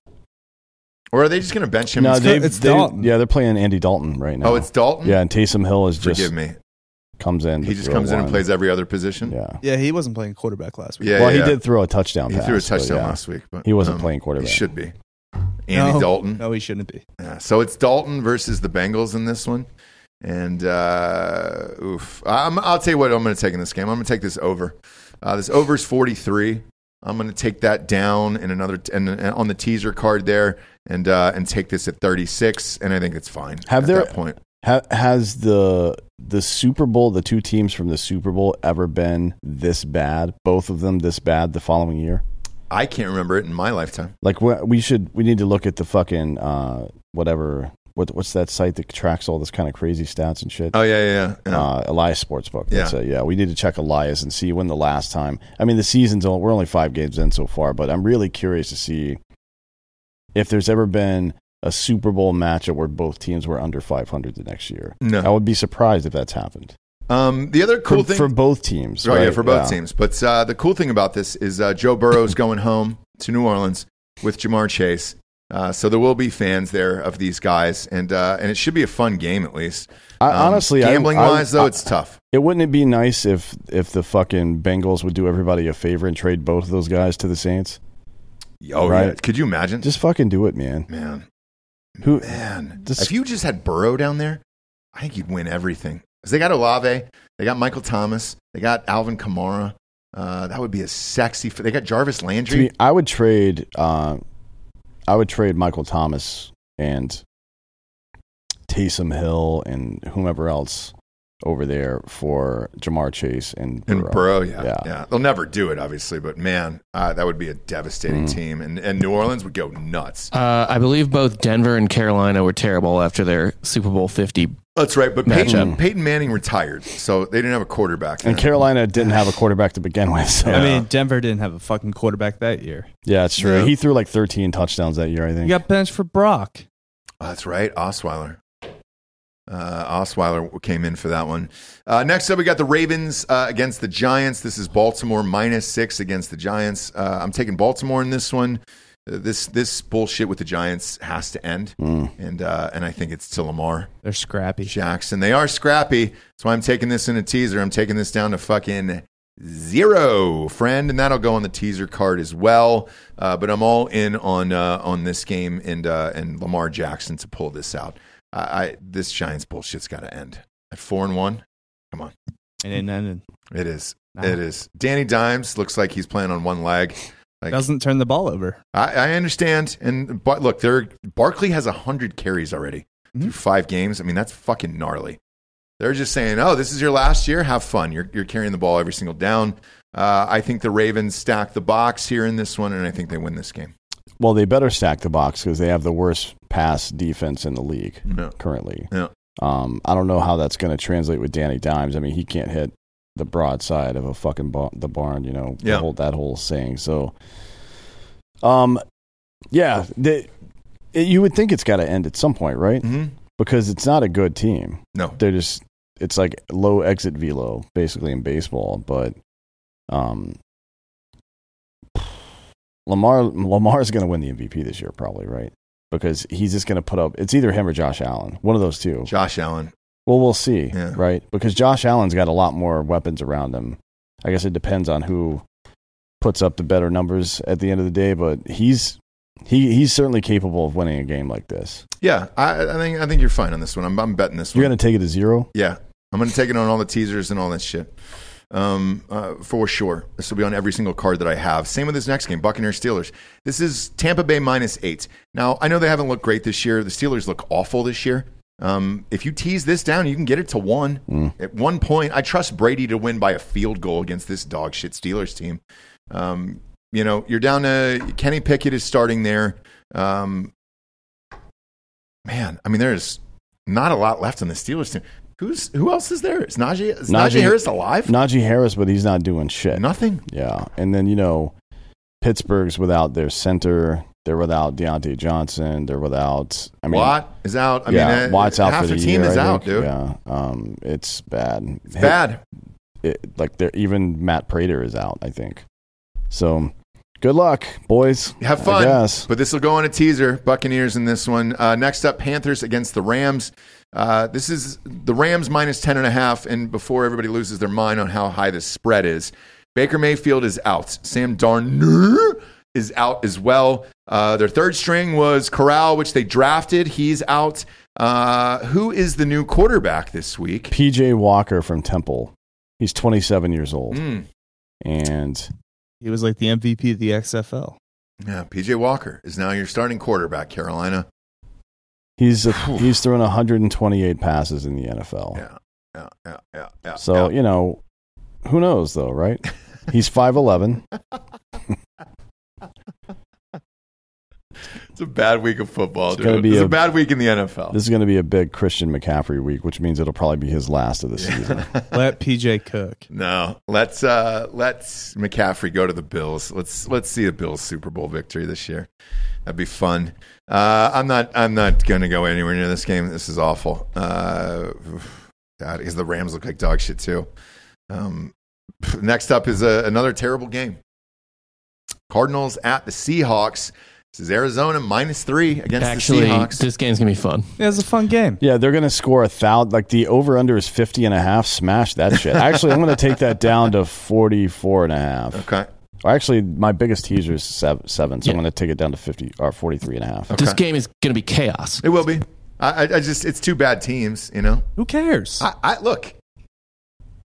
D: Or are they just going to bench him?
E: No,
D: and
E: they,
F: it's
E: they,
F: Dalton.
E: yeah, they're playing Andy Dalton right now.
D: oh, it's Dalton?
E: Yeah, and Taysom Hill is just
D: Forgive me.
E: comes in.
D: He
E: to
D: just
E: throw
D: comes in and
E: one.
D: plays every other position?
E: Yeah.
F: Yeah, he wasn't playing quarterback last week.
D: Yeah,
E: Well,
D: yeah.
E: he did throw a touchdown
D: He
E: pass.
D: threw a
E: but
D: touchdown
E: yeah.
D: last week. But,
E: He wasn't
D: um,
E: playing quarterback.
D: He should be. Andy
F: no,
D: Dalton.
F: No, he shouldn't be.
D: Yeah, so it's Dalton versus the Bengals in this one. And, uh, oof. I'm, I'll tell you what I'm going to take in this game. I'm going to take this over. Uh, this over is forty-three. I'm going to take that down in another t- and, and on the teaser card there and uh, and take this at thirty-six. And I think it's fine
E: Have
D: at
E: there-
D: that point.
E: Ha- has the the Super Bowl, the two teams from the Super Bowl, ever been this bad? Both of them this bad the following year?
D: I can't remember it in my lifetime.
E: Like we, we should, we need to look at the fucking uh, whatever. What, what's that site that tracks all this kind of crazy stats and shit?
D: Oh, yeah, yeah, yeah. yeah.
E: Uh, Elias Sportsbook. That's
D: Yeah.
E: it. Yeah, we need to check Elias and see when the last time. I mean, the season's only, we're only five games in so far, but I'm really curious to see if there's ever been a Super Bowl matchup where both teams were under five hundred the next year.
D: No.
E: I would be surprised if that's happened.
D: Um, the other cool
E: for,
D: thing
E: for both teams.
D: Oh, yeah,
E: right?
D: for both teams. But uh, the cool thing about this is uh, Joe Burrow's going home to New Orleans with Jamar Chase. Uh, so there will be fans there of these guys, and uh, and it should be a fun game at least.
E: I,
D: Um,
E: honestly, I-
D: gambling
E: I-
D: wise though,
E: I-
D: it's tough.
E: It wouldn't it be nice if if the fucking Bengals would do everybody a favor and trade both of those guys to the Saints?
D: Oh,
E: right.
D: yeah. Could you imagine?
E: Just fucking do it, man.
D: man,
E: Who?
D: man.
E: This-
D: if you just had Burrow down there, I think you'd win everything. Because they got Olave, they got Michael Thomas, they got Alvin Kamara. Uh, that would be a sexy. F- they got Jarvis Landry.
E: To me, I would trade. Uh, I would trade Michael Thomas and Taysom Hill and whomever else over there for Jamar Chase and Burrow.
D: And Burrow, yeah,
E: yeah,
D: yeah. They'll never do it, obviously, but man, uh, that would be a devastating
E: Mm.
D: team, and and New Orleans would go nuts.
G: Uh, I believe both Denver and Carolina were terrible after their Super Bowl fifty.
D: That's right, but Peyton,
G: Matchup.
D: Peyton Manning retired, so they didn't have a quarterback.
E: And
D: then.
E: Carolina didn't have a quarterback to begin with. So.
F: I mean, Denver didn't have a fucking quarterback that year.
E: Yeah, it's true.
D: Yeah.
E: He threw like thirteen touchdowns that year, I think.
F: You got benched for Brock.
D: Oh, that's right, Osweiler. Uh, Osweiler came in for that one. Uh, next up, we got the Ravens uh, against the Giants. This is Baltimore minus six against the Giants. Uh, I'm taking Baltimore in this one. Uh, this this bullshit with the Giants has to end,
E: Mm.
D: and uh, and I think it's to Lamar
F: They're scrappy.
D: Jackson. They are scrappy. That's why I'm taking this in a teaser. I'm taking this down to fucking zero, friend, and that'll go on the teaser card as well. Uh, but I'm all in on uh, on this game and uh, and Lamar Jackson to pull this out. I, I this Giants bullshit's got to end at four and one. Come on,
F: And then
D: it is.
F: Nah.
D: It is. Danny Dimes looks like he's playing on one leg. Like,
F: doesn't turn the ball over.
D: I, I understand, and but look, there Barkley has a hundred carries already
F: Mhm.
D: through five games. I mean, that's fucking gnarly. They're just saying, "Oh, this is your last year. Have fun. You're you're carrying the ball every single down." Uh, I think the Ravens stack the box here in this one, and I think they win this game.
E: Well, they better stack the box because they have the worst pass defense in the league
D: Yeah.
E: currently.
D: Yeah.
E: Um, I don't know how that's going to translate with Danny Dimes. I mean, he can't hit the broadside of a fucking bar- the barn, you know,
D: Yeah.
E: the whole, that whole saying. So, um, yeah, they, it, you would think it's got to end at some point, right?
D: Mm-hmm.
E: Because it's not a good team.
D: No.
E: They're just, it's like low exit velo, basically, in baseball. But um, Lamar Lamar's going to win the M V P this year, probably, right? Because he's just going to put up, it's either him or Josh Allen, one of those two.
D: Josh Allen.
E: Well, we'll see,
D: Yeah.
E: right? Because Josh Allen's got a lot more weapons around him. I guess it depends on who puts up the better numbers at the end of the day, but he's he he's certainly capable of winning a game like this.
D: Yeah, I, I think I think you're fine on this one. I'm, I'm betting this one.
E: You're going to take it to zero?
D: Yeah, I'm going to take it on all the teasers and all that shit. Um, uh, for sure. This will be on every single card that I have. Same with this next game, Buccaneers Steelers. This is Tampa Bay minus eight. Now, I know they haven't looked great this year. The Steelers look awful this year. Um, if you tease this down, you can get it to one.
E: Mm.
D: At one point, I trust Brady to win by a field goal against this dog shit Steelers team. Um, you know, you're down to Kenny Pickett is starting there. Um, man, I mean, there's not a lot left on the Steelers team. Who's who else is there? Is Najee, is Najee,
E: Najee-
D: Harris alive?
E: Najee Harris, but he's not doing shit.
D: Nothing.
E: Yeah. And then, you know, Pittsburgh's without their center. They're without Deontay Johnson. They're without, I mean,
D: Watt is out. I
E: yeah,
D: mean, uh,
E: Watt's out
D: half
E: for the
D: the team
E: year,
D: is
E: I
D: out,
E: think.
D: dude.
E: Yeah. Um, it's bad.
D: It's bad.
E: It, like, they're, even Matt Prater is out, I think. So, good luck, boys.
D: Have
E: I
D: fun.
E: guess.
D: But this will go on a teaser. Buccaneers in this one. Uh, next up, Panthers against the Rams. Uh, this is the Rams minus ten and a half. And before everybody loses their mind on how high the spread is, Baker Mayfield is out. Sam Darnold is out as well. Uh, their third string was Corral, which they drafted. He's out. Uh, who is the new quarterback this week?
E: P J Walker from Temple. He's twenty-seven years old.
D: Mm.
E: And
F: He was like the M V P of the X F L.
D: Yeah, P J Walker is now your starting quarterback, Carolina.
E: he's a, he's thrown one hundred twenty-eight passes in the N F L.
D: Yeah, yeah, yeah, yeah. yeah
E: So,
D: yeah.
E: you know, who knows, though, right? He's five eleven.
D: It's a bad week of football,
E: It's gonna
D: dude.
E: be
D: It's a,
E: a-
D: bad week in the N F L.
E: This is going to be a big Christian McCaffrey week, which means it'll probably be his last of the season.
F: Let P J cook.
D: No, let's uh, let's McCaffrey go to the Bills. Let's let's see a Bills Super Bowl victory this year. That'd be fun. Uh, I'm not I'm not going to go anywhere near this game. This is awful. Uh, God, because the Rams look like dog shit too. Um, next up is a, another terrible game. Cardinals at the Seahawks. This is Arizona minus three against
G: Actually,
D: the Seahawks.
G: this game's going to be fun.
F: Yeah, it's a fun game.
E: Yeah, they're going to score a thousand. Like the over under is fifty and a half. Smash that shit. Actually, I'm going to take that down to forty-four and a half.
D: Okay.
E: Actually, my biggest teaser is seven, seven so
G: Yeah.
E: I'm going to take it down to fifty or forty-three and a half.
D: Okay.
G: This game is going to be chaos.
D: It will be. I, I, I just it's two bad teams, you know.
F: Who cares?
D: I, I look.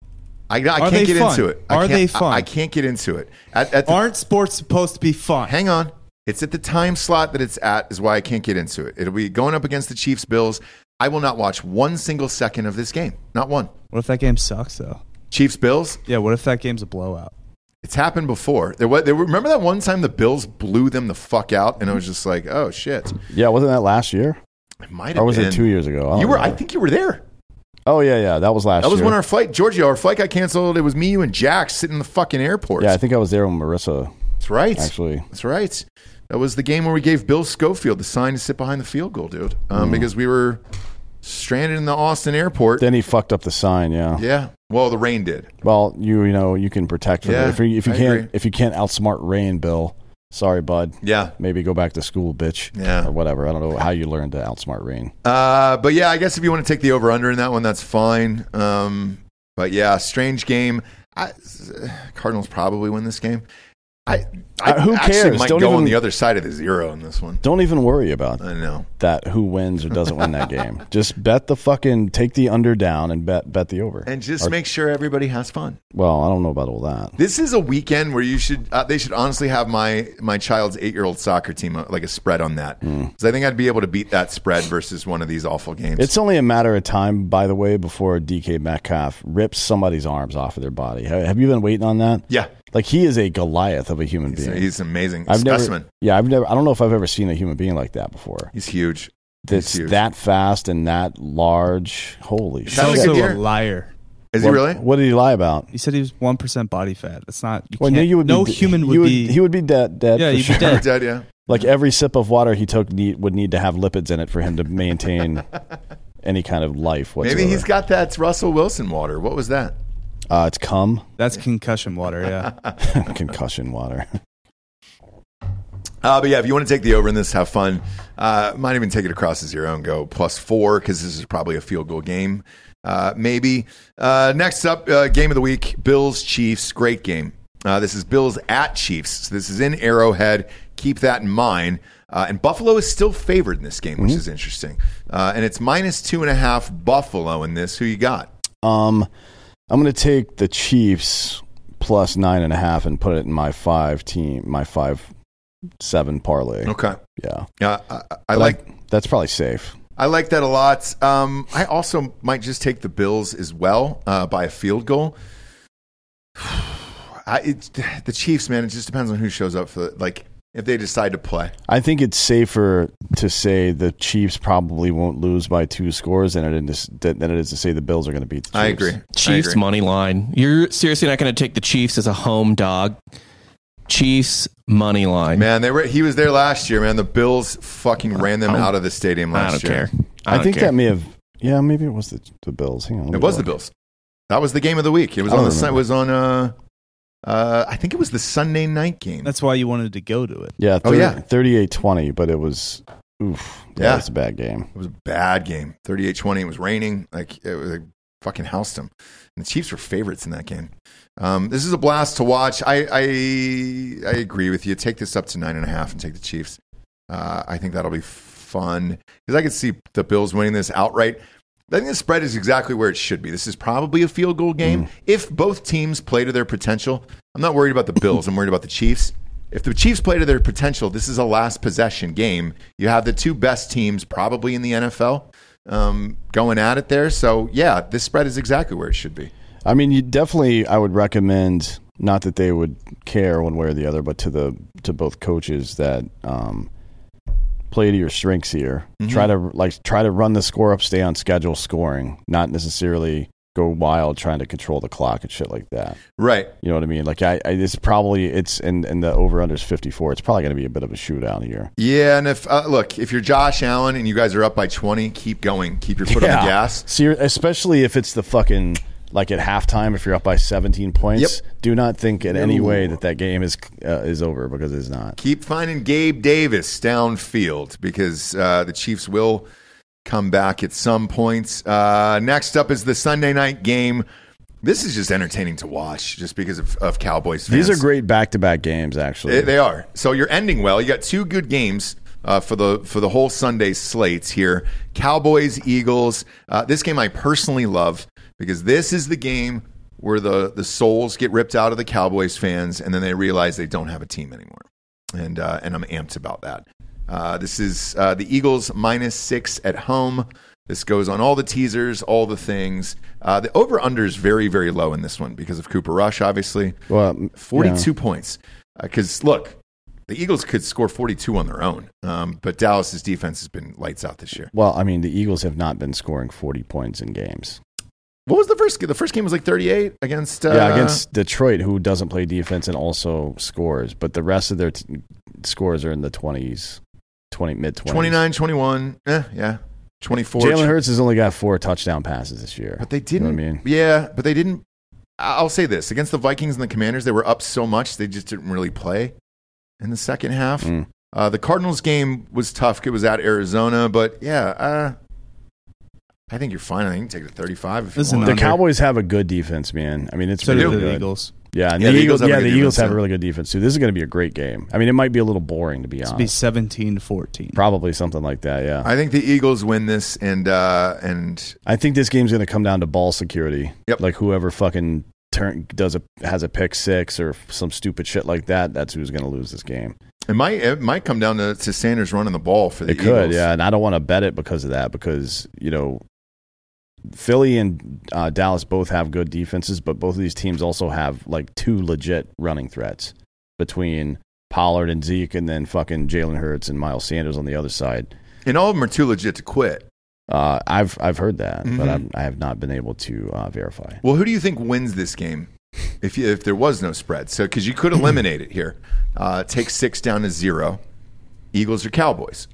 D: I, I can't
F: they
D: get
F: fun?
D: into it. I
F: Are
D: can't-
F: they fun?
D: I, I can't get into it. At, at the,
F: Aren't sports supposed to be fun?
D: hang on. It's at the time slot that it's at is why I can't get into it. It'll be going up against the Chiefs Bills. I will not watch one single second of this game. Not one.
F: What if that game sucks, though?
D: Chiefs Bills.
F: Yeah, what if that game's a blowout?
D: It's happened before. There was, there were, remember that one time the Bills blew them the fuck out, and I was just like, oh shit.
E: Yeah, wasn't that last year?
D: It might have
E: Or was
D: been.
E: it two years ago? I
D: You
E: don't
D: were.
E: know.
D: I think you were there.
E: Oh, yeah, yeah. That was last
D: That was
E: year.
D: when our flight, Giorgio, our flight got canceled. It was me, you, and Jack sitting in the fucking airport.
E: Yeah, I think I was there when Marissa,
D: That's right.
E: actually.
D: That's right. That was the game where we gave Bill Schofield the sign to sit behind the field goal, dude, um,
E: Mm.
D: because we were stranded in the Austin airport.
E: Then he fucked up the sign, yeah.
D: Yeah. Well, the rain did.
E: Well, you you know, you can protect from
D: Yeah,
E: it. If you, if you
D: I
E: can't
D: agree.
E: if you can't outsmart Rain, Bill, sorry, bud.
D: Yeah.
E: Maybe go back to school, bitch.
D: Yeah.
E: Or whatever. I don't know how you learned to outsmart Rain.
D: Uh, but yeah, I guess if you want to take the over under in that one, that's fine. Um, but yeah, strange game. I, Cardinals probably win this game. I, I
E: Uh, who
D: actually
E: cares?
D: might
E: Don't
D: go on
E: even-
D: the other side of the zero in this one.
E: Don't even worry about
D: I know.
E: that who wins or doesn't win that game. Just bet the fucking take the under down and bet bet the over.
D: And just
E: Or-
D: make sure everybody has fun.
E: well, I don't know about all that.
D: This is a weekend where you should. Uh, they should honestly have my my child's eight year old soccer team uh, like a spread on that, because I think I'd be able to beat that spread versus one of these awful games.
E: It's only a matter of time, by the way, before D K Metcalf rips somebody's arms off of their body. Ha- Have you been waiting on that?
D: yeah,
E: Like he is a Goliath of a human
D: he's,
E: being.
D: he's an amazing
E: I've
D: specimen.
E: never, yeah, I've never. I don't know if I've ever seen a human being like that before.
D: He's huge.
E: That's
D: huge.
E: that fast and that large. Holy
D: He's
F: He's
D: having a
E: shit!
D: good
F: also
D: year.
F: a liar.
D: Is
E: what,
D: he really?
E: What did he lie about?
F: He said he was one percent body fat. That's not. You
E: Well,
F: can't,
E: you would
F: no
E: be,
F: human would,
E: he would
F: be.
E: He would be dead. Dead.
F: Yeah,
E: for
F: he'd be
E: sure.
F: dead.
D: Dead, yeah.
E: Like every sip of water he took need, would need to have lipids in it for him to maintain any kind of life whatsoever.
D: Maybe he's got that Russell Wilson water. What was that?
E: Uh, it's cum,
F: That's concussion water. Yeah.
E: concussion water.
D: Uh, but yeah, if you want to take the over in this, have fun. Uh, might even take it across the zero and go plus four because this is probably a field goal game. Uh, maybe. Uh, next up, uh, game of the week: Bills Chiefs. Great game. Uh, this is Bills at Chiefs. So this is in Arrowhead. Keep that in mind. Uh, and Buffalo is still favored in this game, which is interesting. Uh, and it's minus two and a half Buffalo in this. Who you got?
E: Um, I'm going to take the Chiefs plus nine and a half and put it in my five team, my five seven parlay.
D: Okay.
E: Yeah,
D: Uh, I, I
E: But
D: like.
E: that's probably safe.
D: I like that a lot. Um, I also might just take the Bills as well uh, by a field goal. I, it's, the Chiefs, man, it just depends on who shows up for the, like if they decide to play.
E: I think it's safer to say the Chiefs probably won't lose by two scores than it is, than it is to say the Bills are going to beat the Chiefs.
D: I agree.
G: Chiefs
D: I agree.
G: money line. You're seriously not going to take the Chiefs as a home dog. Chiefs money line.
D: Man, they were. He was there last year. Man, the Bills fucking ran them
G: I don't-
D: out of the stadium
G: I
D: last
G: don't
D: year.
G: care. I,
E: I,
G: don't
E: think
G: care.
E: that may have. Yeah, maybe it was the, the Bills. Hang on, let me
D: It was
E: look.
D: the Bills. That was the game of the week. It was
E: I
D: on
E: don't
D: the. Sun- It
E: remember.
D: was on. Uh, uh, I think it was the Sunday night game.
F: That's why you wanted to go to it.
E: Yeah,
D: Oh,
E: thirty,
D: yeah.
E: thirty-eight twenty, but it was. Oof. Yeah,
D: Yeah.
E: it's a bad game.
D: It was a bad game. thirty-eight twenty. It was raining. Like it was. It fucking housed them. And the Chiefs were favorites in that game. Um, this is a blast to watch. I, I I agree with you. Take this up to nine and a half and take the Chiefs. Uh, I think that'll be fun because I could see the Bills winning this outright. I think the spread is exactly where it should be. This is probably a field goal game.
E: Mm.
D: If both teams play to their potential, I'm not worried about the Bills. I'm worried about the Chiefs. If the Chiefs play to their potential, this is a last possession game. You have the two best teams probably in the N F L um, going at it there. So, yeah, this spread is exactly where it should be.
E: I mean, you definitely. I would recommend not that they would care one way or the other, but to the to both coaches that um, play to your strengths here.
D: Mm-hmm.
E: Try to like try to run the score up, stay on schedule, scoring, not necessarily go wild trying to control the clock and shit like that.
D: Right.
E: You know what I mean? Like I, I it's probably it's and and the over under is fifty-four. It's probably going to be a bit of a shootout here.
D: Yeah, and if uh, look, if you're Josh Allen and you guys are up by twenty, keep going. Keep your foot on the gas.
E: Ser- especially if it's the fucking like at halftime. If you're up by seventeen points,
D: Yep.
E: do not think in any
D: No.
E: way that that game is uh, is over because it's not.
D: Keep finding Gabe Davis downfield because uh, the Chiefs will come back at some points. Uh, next up is the Sunday night game. This is just entertaining to watch just because of, of Cowboys fans.
E: These are great back to back games, actually.
D: They, they are. So you're ending well. You got two good games uh, for the for the whole Sunday slates here. Cowboys, Eagles. Uh, this game I personally love because this is the game where the, the souls get ripped out of the Cowboys fans, and then they realize they don't have a team anymore. And uh, and I'm amped about that. Uh, this is uh, the Eagles minus six at home. This goes on all the teasers, all the things. Uh, the over-under is very, very low in this one because of Cooper Rush, obviously.
E: Well,
D: forty-two
E: yeah.
D: points. Because, uh, look, the Eagles could score forty-two on their own, um, but Dallas's defense has been lights out this year.
E: Well, I mean, the Eagles have not been scoring forty points in games.
D: What was the first game? The first game was like thirty-eight against... Uh,
E: yeah, against Detroit, who doesn't play defense and also scores. But the rest of their t- scores are in the twenties, twenty, mid-twenties.
D: twenty-nine, twenty-one, eh, yeah. twenty-four.
E: Jalen Hurts has only got four touchdown passes this year.
D: But they didn't...
E: You know what I mean?
D: Yeah, but they didn't... I'll say this. Against the Vikings and the Commanders, they were up so much, they just didn't really play in the second half.
E: Mm.
D: Uh, the Cardinals game was tough. It was at Arizona, but yeah... Uh, I think you're fine. I think you can take the thirty-five if you
F: Listen,
D: want.
E: The
F: under.
E: Cowboys have a good defense, man. I mean, it's
F: So
E: really
F: do the
E: good.
F: Eagles.
E: Yeah, and
D: Yeah,
E: the,
D: the
E: Eagles,
D: Eagles have a
E: yeah,
D: good
E: the Eagles
D: defense,
E: have a
D: too.
E: really good defense too. This is going to be a great game. I mean, it might be a little boring to be
F: It'll
E: honest.
F: be seventeen to fourteen.
E: Probably something like that. Yeah,
D: I think the Eagles win this, and uh, and
E: I think this game's going to come down to ball security.
D: Yep.
E: Like whoever fucking turn does a has a pick six or some stupid shit like that. That's who's going to lose this game.
D: it might it might come down to, to Sanders running the ball for the
E: It
D: Eagles.
E: could, yeah, and I don't want to bet it because of that. Because you know, Philly and uh, Dallas both have good defenses, but both of these teams also have like two legit running threats between Pollard and Zeke, and then fucking Jalen Hurts and Miles Sanders on the other side.
D: And all of them are too legit to quit.
E: Uh, I've I've heard that,
D: Mhm.
E: but I'm, I have not been able to uh, verify.
D: Well, who do you think wins this game if you, if there was no spread? So because you could eliminate it here, uh, take six down to zero. Eagles or Cowboys?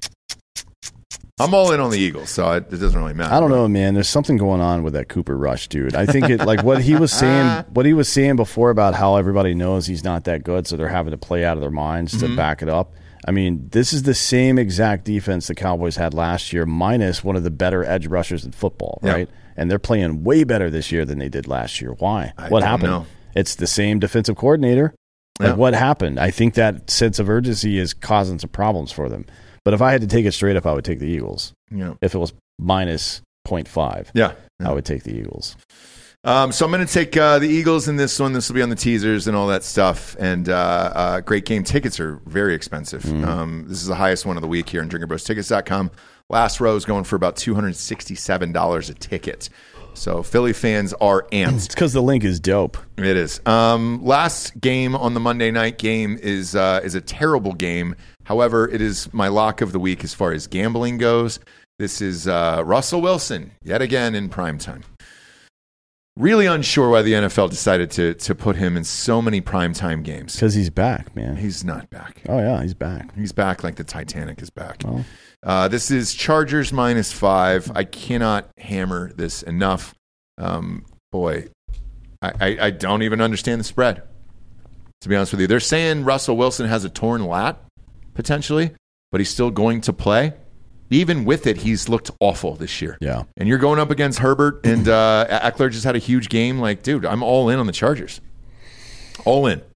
D: I'm all in on the Eagles, so it, it doesn't really matter.
E: I don't know, man. There's something going on with that Cooper Rush, dude. I think it like what he was saying, what he was saying before about how everybody knows he's not that good, so they're having to play out of their minds
D: Mm-hmm.
E: to back it up. I mean, this is the same exact defense the Cowboys had last year, minus one of the better edge rushers in football,
D: Yeah.
E: right? And they're playing way better this year than they did last year. Why?
D: I
E: what
D: don't
E: happened?
D: know.
E: It's the same defensive coordinator. Like,
D: Yeah.
E: what happened? I think that sense of urgency is causing some problems for them. But if I had to take it straight up, I would take the Eagles.
D: Yeah.
E: If it was minus point five,
D: Yeah.
E: I would take the Eagles.
D: Um, so I'm going to take uh, the Eagles in this one. This will be on the teasers and all that stuff. And uh, uh, great game. Tickets are very expensive.
E: Mm.
D: Um, this is the highest one of the week here on drinker bros tickets dot com. Last row is going for about two hundred sixty-seven dollars a ticket. So Philly fans are amped.
E: It's because the link is dope.
D: It is. Um, last game on the Monday night game is uh, is a terrible game. However, it is my lock of the week as far as gambling goes. This is uh, Russell Wilson yet again in primetime. Really unsure why the N F L decided to to put him in so many primetime games.
E: Because he's back, man.
D: He's not back.
E: Oh, yeah, he's back.
D: He's back like the Titanic is back.
E: Well,
D: Uh, this is Chargers minus five. I cannot hammer this enough. Um, boy, I, I, I don't even understand the spread, to be honest with you. They're saying Russell Wilson has a torn lat, potentially, but he's still going to play. Even with it, he's looked awful this year.
E: yeah.
D: And you're going up against Herbert, and uh, Eckler just had a huge game. Like, dude, I'm all in on the Chargers. All in.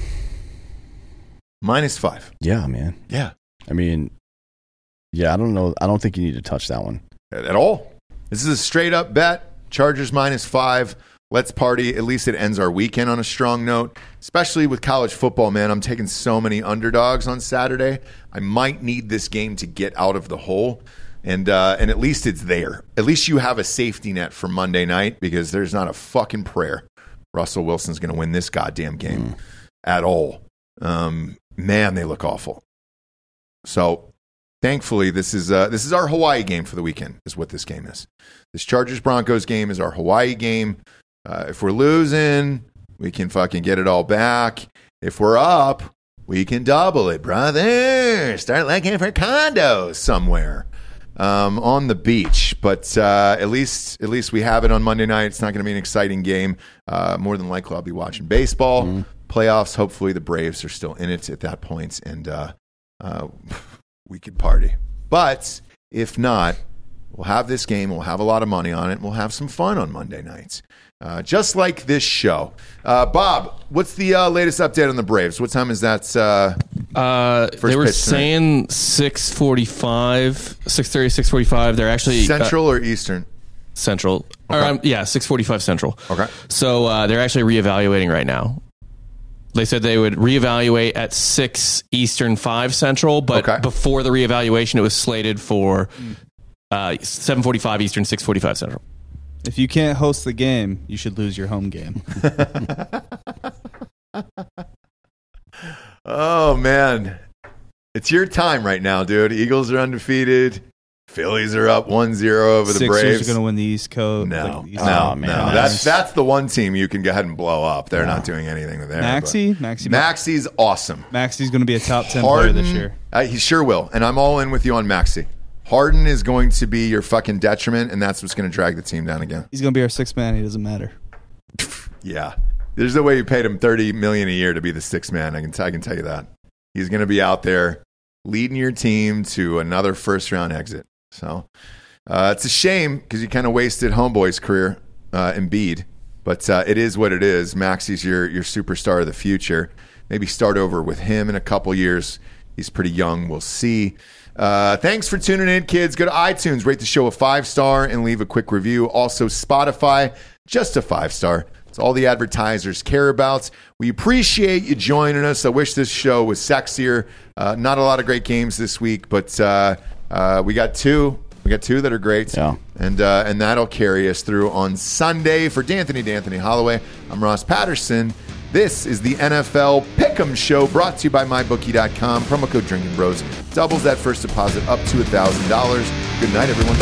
D: Minus five.
E: Yeah, man.
D: Yeah.
E: I mean, yeah, I don't know. I don't think you need to touch that one.
D: At all. This is a straight up bet. Chargers minus five. Let's party. At least it ends our weekend on a strong note, especially with college football, man. I'm taking so many underdogs on Saturday. I might need this game to get out of the hole. And uh, and at least it's there. At least you have a safety net for Monday night, because there's not a fucking prayer Russell Wilson's going to win this goddamn game
E: Mm.
D: at all. Um, man, they look awful. So thankfully, this is uh, this is our Hawaii game for the weekend, is what this game is. This Chargers-Broncos game is our Hawaii game. Uh, if we're losing, we can fucking get it all back. If we're up, we can double it, brother. Start looking for condos somewhere um, on the beach. But uh, at least at least we have it on Monday night. It's not going to be an exciting game. Uh, more than likely, I'll be watching baseball.
E: Mm.
D: Playoffs, hopefully the Braves are still in it at that point, and uh, uh, we could party. But if not, we'll have this game. We'll have a lot of money on it. And we'll have some fun on Monday nights. Uh, just like this show. Uh, Bob, what's the uh, latest update on the Braves? What time is that? Uh,
G: Uh, they were
D: pitch tonight.
G: saying six forty-five, six thirty, six forty-five. They're actually uh,
D: Central or Eastern?
G: Central. Or, um, yeah, six forty-five Central.
D: Okay.
G: So uh, they're actually reevaluating right now. They said they would reevaluate at six Eastern, five Central, but
D: Okay.
G: before the reevaluation, it was slated for uh, seven forty-five Eastern, six forty-five Central.
F: If you can't host the game, you should lose your home game.
D: Oh, man. It's your time right now, dude. Eagles are undefeated. Phillies are up one zero over the
F: Sixers
D: Braves.
F: are going to win the East Coast.
D: No,
F: like the East
D: no,
E: Oh, man.
D: no. That's that's the one team you can go ahead and blow up. They're not doing anything with there.
F: Maxey,
D: but-
F: Maxey,
D: Maxey's awesome.
F: Maxey's going to be a top ten
D: Harden,
F: player this year.
D: Uh, he sure will, and I'm all in with you on Maxey. Harden is going to be your fucking detriment, and that's what's going to drag the team down again.
F: He's going to be our sixth man. He doesn't matter.
D: Yeah, there's no way you paid him thirty million a year to be the sixth man. I can t- I can tell you that. He's going to be out there leading your team to another first round exit. So uh, it's a shame because you kind of wasted Homeboy's career, uh, Embiid. But uh, it is what it is. Maxey's your your superstar of the future. Maybe start over with him in a couple years. He's pretty young. We'll see. Uh, thanks for tuning in, kids. Go to iTunes, rate the show a five star, and leave a quick review. Also, Spotify, just a five star. It's all the advertisers care about. We appreciate you joining us. I wish this show was sexier. Uh, not a lot of great games this week, but uh, uh, we got two. We got two that are great.
E: Yeah.
D: And uh, and that'll carry us through on Sunday. For D'Anthony, D'Anthony Holloway, I'm Ross Patterson. This is the N F L Pick'em Show, brought to you by my bookie dot com. Promo code Drinking Bros doubles that first deposit up to one thousand dollars. Good night, everyone.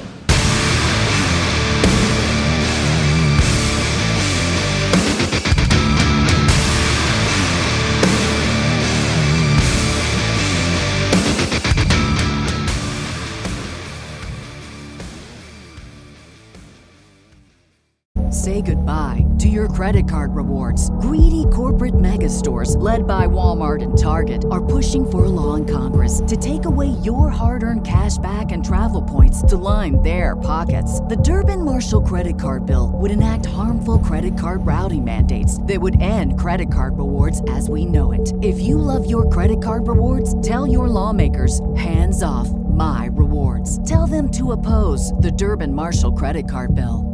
H: Say goodbye to your credit card rewards. Greedy corporate mega stores, led by Walmart and Target, are pushing for a law in Congress to take away your hard-earned cash back and travel points to line their pockets. The Durbin-Marshall credit card bill would enact harmful credit card routing mandates that would end credit card rewards as we know it. If you love your credit card rewards, tell your lawmakers, hands off my rewards. Tell them to oppose the Durbin-Marshall credit card bill.